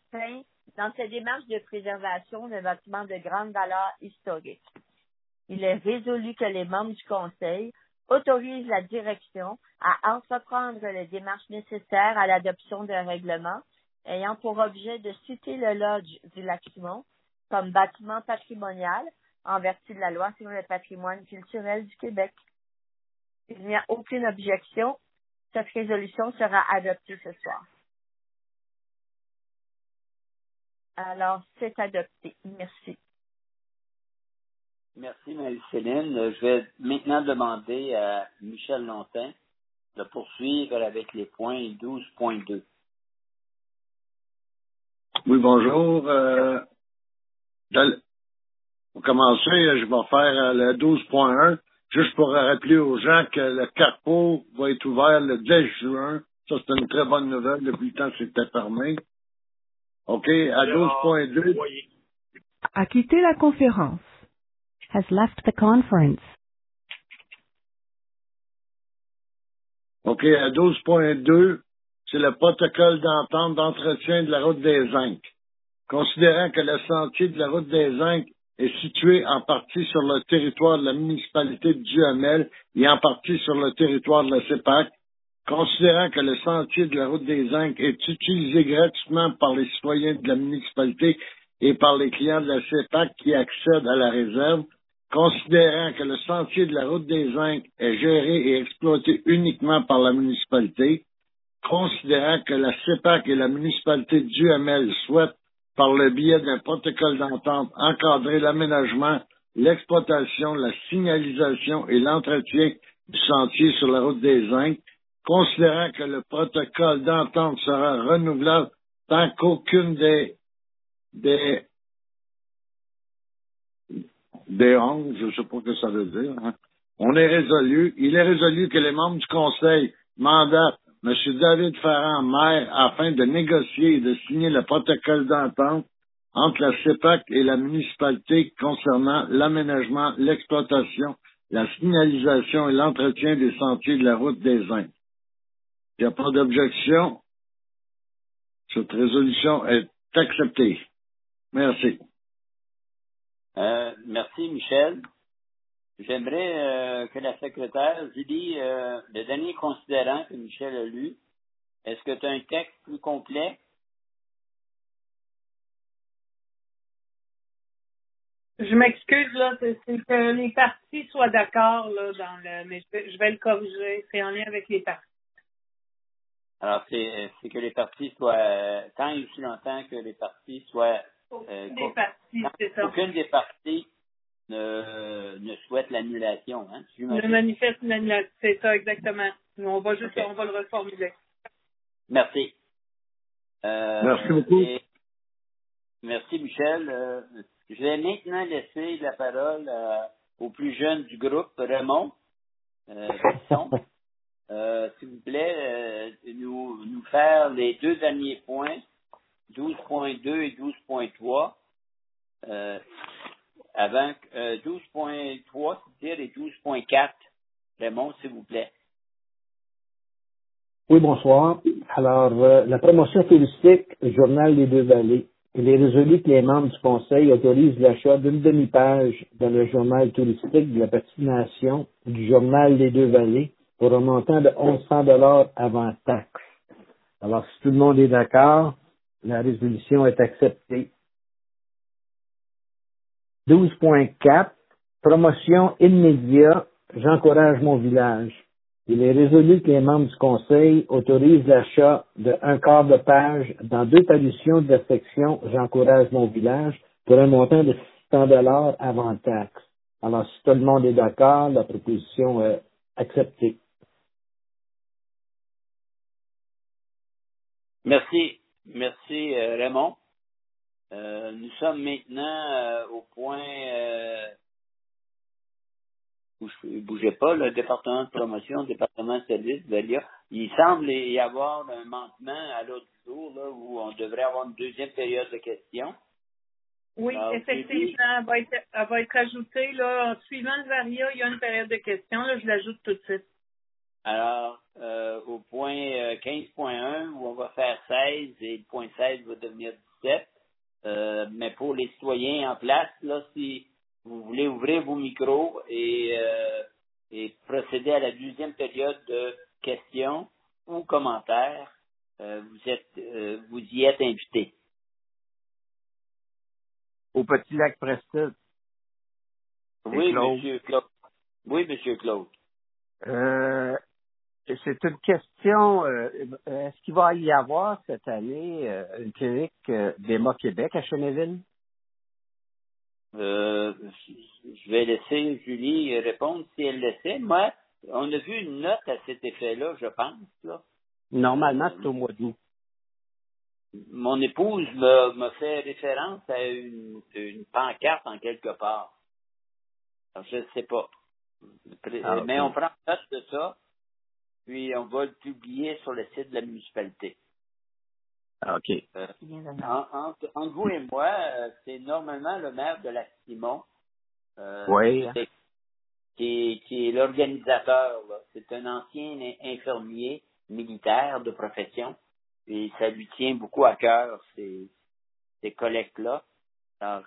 de préservation de bâtiments de grande valeur historique. Il est résolu que les membres du Conseil autorisent la direction à entreprendre les démarches nécessaires à l'adoption d'un règlement ayant pour objet de citer le lodge du Lac-Simon comme bâtiment patrimonial en vertu de la loi sur le patrimoine culturel du Québec. Il n'y a aucune objection. Cette résolution sera adoptée ce soir. Alors, c'est adopté. Merci. Merci, Marie-Céline. Je vais maintenant demander à Michel Lontin de poursuivre avec les points 12.2. Oui, bonjour. Pour commencer, je vais faire le 12.1, juste pour rappeler aux gens que le Carrefour va être ouvert le 10 juin. Ça, c'est une très bonne nouvelle. Depuis le temps, c'était fermé. OK, à 12.2. A quitté la conférence. Has left the conference. OK, à 12.2, c'est le protocole d'entente d'entretien de la route des Zincs. Considérant que le sentier de la route des Zincs est situé en partie sur le territoire de la municipalité de Duhamel et en partie sur le territoire de la CEPAC, considérant que le sentier de la route des Zincs est utilisé gratuitement par les citoyens de la municipalité et par les clients de la CEPAC qui accèdent à la réserve, considérant que le sentier de la route des Zincs est géré et exploité uniquement par la municipalité, considérant que la CEPAC et la municipalité de Duhamel souhaitent, par le biais d'un protocole d'entente, encadrer l'aménagement, l'exploitation, la signalisation et l'entretien du sentier sur la route des Zincs, considérant que le protocole d'entente sera renouvelable tant qu'aucune des 11, je ne sais pas ce que ça veut dire, hein. Il est résolu que les membres du Conseil mandatent M. David Ferrand, maire, afin de négocier et de signer le protocole d'entente entre la CEPAC et la municipalité concernant l'aménagement, l'exploitation, la signalisation et l'entretien des sentiers de la route des Zincs. Il n'y a pas d'objection. Cette résolution est acceptée. Merci. Merci, Michel. J'aimerais que la secrétaire, Julie, le dernier considérant que Michel a lu, est-ce que tu as un texte plus complet? Je m'excuse, là, c'est que les parties soient d'accord, là, mais je vais le corriger. C'est en lien avec les parties. Alors, c'est que les parties soient, tant et aussi longtemps que les parties soient, aucune des parties ne souhaite l'annulation, hein? Le manifeste l'annulation, c'est ça, exactement. On va le reformuler. Merci. Merci beaucoup. Merci, Michel. Je vais maintenant laisser la parole au plus jeune du groupe, Raymond Bisson. S'il vous plaît, nous faire les deux derniers points, 12.2 et 12.3, avant 12.3, c'est-à-dire et 12.4. Raymond, s'il vous plaît. Oui, bonsoir. Alors, la promotion touristique, le Journal des Deux-Vallées. Il est résolu que les membres du Conseil autorisent l'achat d'une demi-page dans le Journal touristique de la Petite Nation du Journal des Deux-Vallées pour un montant de 1100 $ avant taxe. Alors, si tout le monde est d'accord, la résolution est acceptée. 12.4, promotion immédiate, j'encourage mon village. Il est résolu que les membres du Conseil autorisent l'achat de 1/4 de page dans 2 parutions de la section J'encourage mon village pour un montant de 600 $ avant taxe. Alors, si tout le monde est d'accord, la proposition est acceptée. Merci. Merci, Raymond. Nous sommes maintenant au point où je ne bougeais pas, le département de promotion, le département de service, Valia. Il semble y avoir un manquement à l'autre jour, là, où on devrait avoir une deuxième période de questions. Oui, alors, effectivement, elle va être ajoutée, là, en suivant le Varia, il y a une période de questions, là, je l'ajoute tout de suite. Alors, au point 15.1, où on va faire 16, et le point 16 va devenir 17. Mais pour les citoyens en place, là, si vous voulez ouvrir vos micros et procéder à la deuxième période de questions ou commentaires, vous y êtes invités. Au Petit Lac Preston. Oui, Monsieur Claude. Oui, Monsieur Claude. C'est une question, est-ce qu'il va y avoir cette année une clinique d'EMA Québec à Cheneville? Je vais laisser Julie répondre si elle le sait. Moi, on a vu une note à cet effet-là, je pense. Là. Normalement, c'est au mois d'août. Mon épouse me fait référence à une pancarte en quelque part. Alors, je ne sais pas. Mais on prend note de ça. Puis, on va le publier sur le site de la municipalité. OK. Entre vous et moi, c'est normalement le maire de Lac-Simon oui. qui est l'organisateur. Là. C'est un ancien infirmier militaire de profession Et ça lui tient beaucoup à cœur, ces collectes-là. Alors,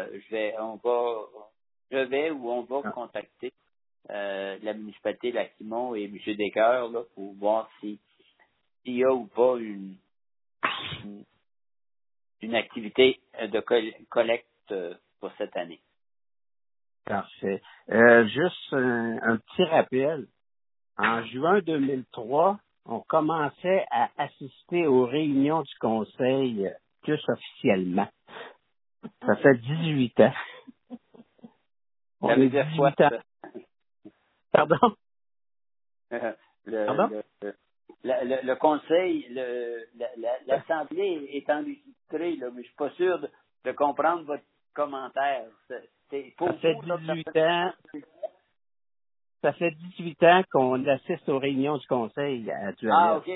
on va contacter la municipalité de Lac-Simon et M. Descœurs là, pour voir s'il y a ou pas une activité de collecte pour cette année. Parfait. Juste un petit rappel. En juin 2003, on commençait à assister aux réunions du conseil plus officiellement. Ça fait 18 ans. On Ça a veut dire 18 quoi, ans. ça? Pardon? Le conseil, l'assemblée est enregistrée, là, mais je suis pas sûr de comprendre votre commentaire. Ça fait 18 ans. Ça fait 18 ans qu'on assiste aux réunions du conseil actuellement. Ah, OK.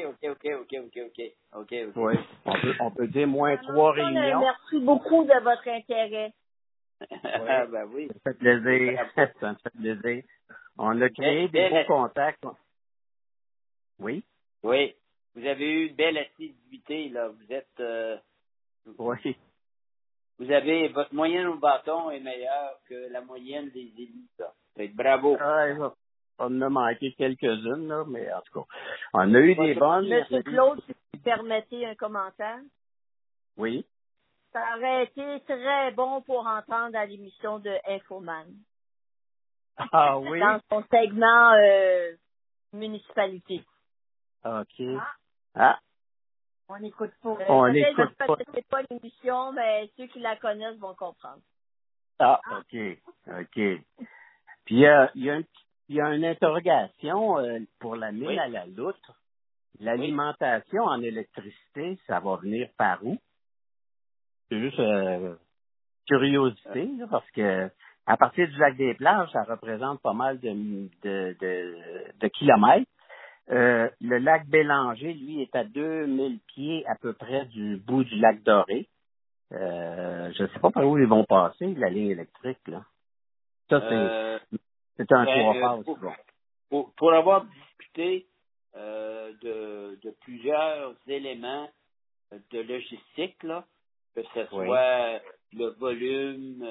Oui. On peut dire moins 3 réunions. Merci beaucoup de votre intérêt. Oui. Ben oui. Ça me fait plaisir. Ça me fait plaisir. On a créé des beaux contacts. Oui? Oui. Vous avez eu une belle assiduité, là. Vous êtes... oui. Vous avez... Votre moyenne au bâton est meilleure que la moyenne des élus, là. Bravo. On en a manqué quelques-unes, là, mais en tout cas, on a eu des bonnes. Monsieur Claude, si vous permettez un commentaire. Oui. Ça aurait été très bon pour entendre à l'émission de Infoman. Ah oui? Dans son segment municipalité. OK. Ah. On écoute pas. On écoute pas. C'est pas l'émission, mais ceux qui la connaissent vont comprendre. Ah, OK. Puis il y a une interrogation pour la mine à la loutre. L'alimentation en électricité, ça va venir par où? C'est juste curiosité, là, parce que à partir du lac des Plages, ça représente pas mal de kilomètres. Le lac Bélanger, lui, est à 2000 pieds à peu près du bout du lac Doré. Je ne sais pas par où ils vont passer, la ligne électrique, là. Ça, c'est un choix pour avoir discuté de plusieurs éléments de logistique, là, que ce soit le volume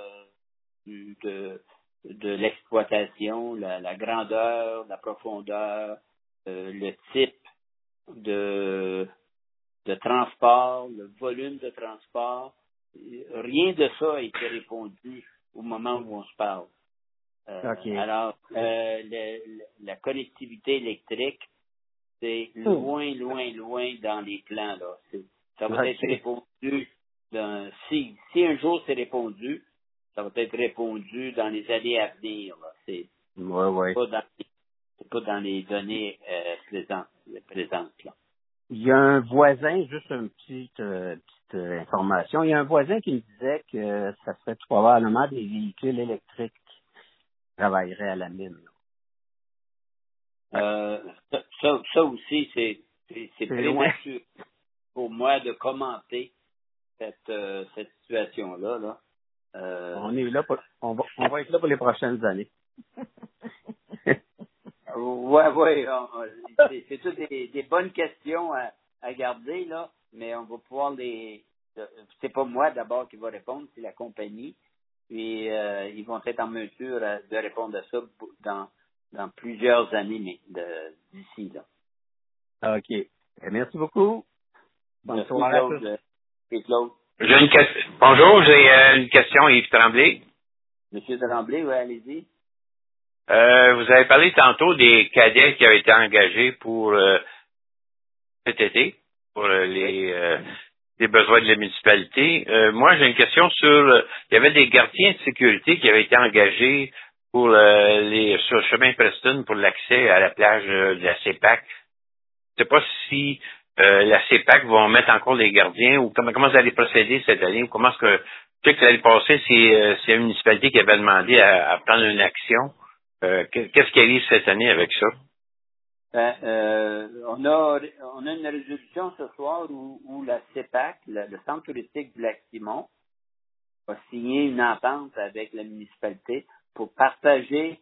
de l'exploitation, la grandeur, la profondeur, le type de transport, le volume de transport, rien de ça a été répondu au moment où on se parle. Alors, la connectivité électrique, c'est loin dans les plans, là. Ça va être répondu si un jour c'est répondu, ça va être répondu dans les années à venir, là. C'est pas dans les données présentes, là. Il y a un voisin, juste une petite information, il y a un voisin qui me disait que ça serait probablement des véhicules électriques qui travailleraient à la mine. Ça aussi, c'est prématuré pour moi de commenter cette situation-là, là. On est là on va être là pour les prochaines années. Oui. C'est toutes des bonnes questions à garder, là, mais on va pouvoir c'est pas moi d'abord qui va répondre, c'est la compagnie. Puis ils vont être en mesure de répondre à ça dans plusieurs années d'ici, là. OK. Merci beaucoup. Bonne soirée à tous. Claude. Bonjour, j'ai une question, Yves Tremblay. Monsieur Tremblay, oui, allez-y. Vous avez parlé tantôt des cadets qui avaient été engagés pour cet été, pour les besoins de la municipalité. Moi, j'ai une question sur... il y avait des gardiens de sécurité qui avaient été engagés pour sur le chemin Preston pour l'accès à la plage de la CEPAC. Je ne sais pas si la CEPAC va mettre encore des gardiens ou comment vous allez procéder cette année ou comment est-ce que... Je sais que l'année passée, c'est la municipalité qui avait demandé à prendre une action. Qu'est-ce qui arrive cette année avec ça? On a une résolution ce soir où la CEPAC, le Centre touristique du Lac-Simon, a signé une entente avec la municipalité pour partager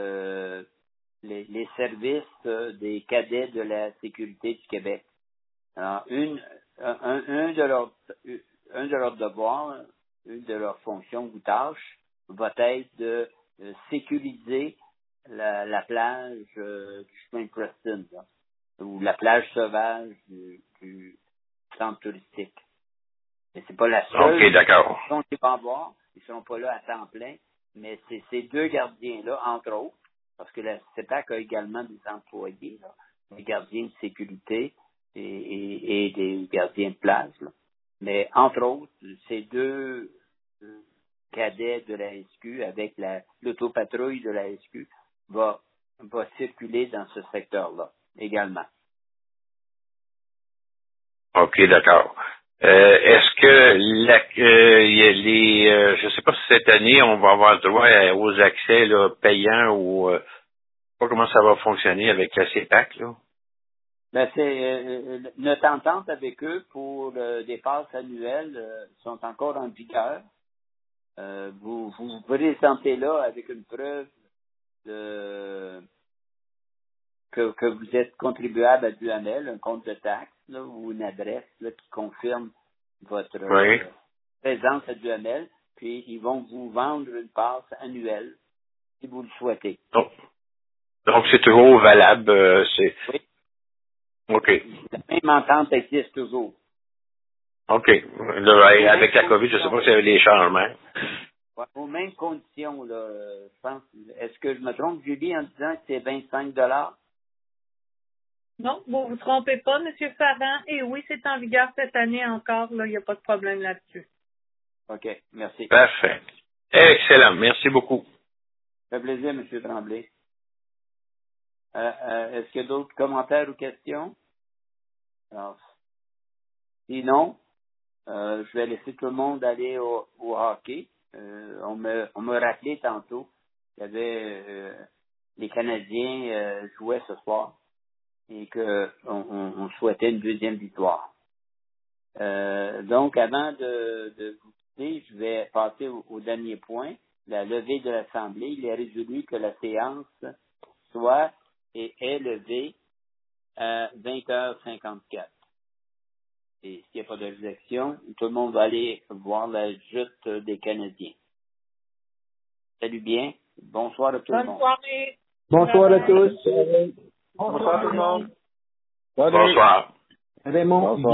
les services des cadets de la sécurité du Québec. Alors, un de leurs devoirs, une de leurs fonctions ou tâches va être de sécuriser la plage du chemin Preston, là, ou la plage sauvage du centre touristique. Mais c'est pas la seule. OK, d'accord. Ils vont avoir, ils seront pas là à temps plein, mais c'est ces deux gardiens-là, entre autres, parce que la CEPAC a également des employés, là, des gardiens de sécurité et des gardiens de plage. Là. Mais entre autres, ces deux cadets de la SQ avec l'autopatrouille de la SQ va circuler dans ce secteur-là également. OK, d'accord. Est-ce que je sais pas si cette année on va avoir droit aux accès là, payants ou pas comment ça va fonctionner avec la CEPAC là? Ben c'est notre entente avec eux pour des passes annuelles sont encore en vigueur. Vous présentez là avec une preuve que vous êtes contribuable à Duhamel, un compte de taxe là, ou une adresse là, qui confirme votre présence à Duhamel, puis ils vont vous vendre une passe annuelle si vous le souhaitez. Donc c'est toujours valable. Oui. OK. La même entente existe toujours. OK. Là, avec la COVID, je ne sais pas s'il y avait des changements. Ouais, aux mêmes conditions, là, je pense. Est-ce que je me trompe, Julie, en disant que c'est 25 $? Non, vous vous trompez pas, M. Farran. Et oui, c'est en vigueur cette année encore. Là, il n'y a pas de problème là-dessus. OK, merci. Parfait. Excellent. Merci beaucoup. Ça fait plaisir, M. Tremblay. Est-ce qu'il y a d'autres commentaires ou questions? Alors, sinon, je vais laisser tout le monde aller au hockey. On me rappelait tantôt qu'il y avait les Canadiens jouaient ce soir et qu'on souhaitait une deuxième victoire. Donc, avant de vous quitter, je vais passer au dernier point, la levée de l'Assemblée. Il est résolu que la séance soit et est levée à 20h54. Et s'il n'y a pas d'objection, tout le monde va aller voir la joute des Canadiens. Salut bien. Bonsoir à tout le monde. Bonne soirée. Bonsoir à tous. Bonsoir tout le monde. Bonsoir. Raymond.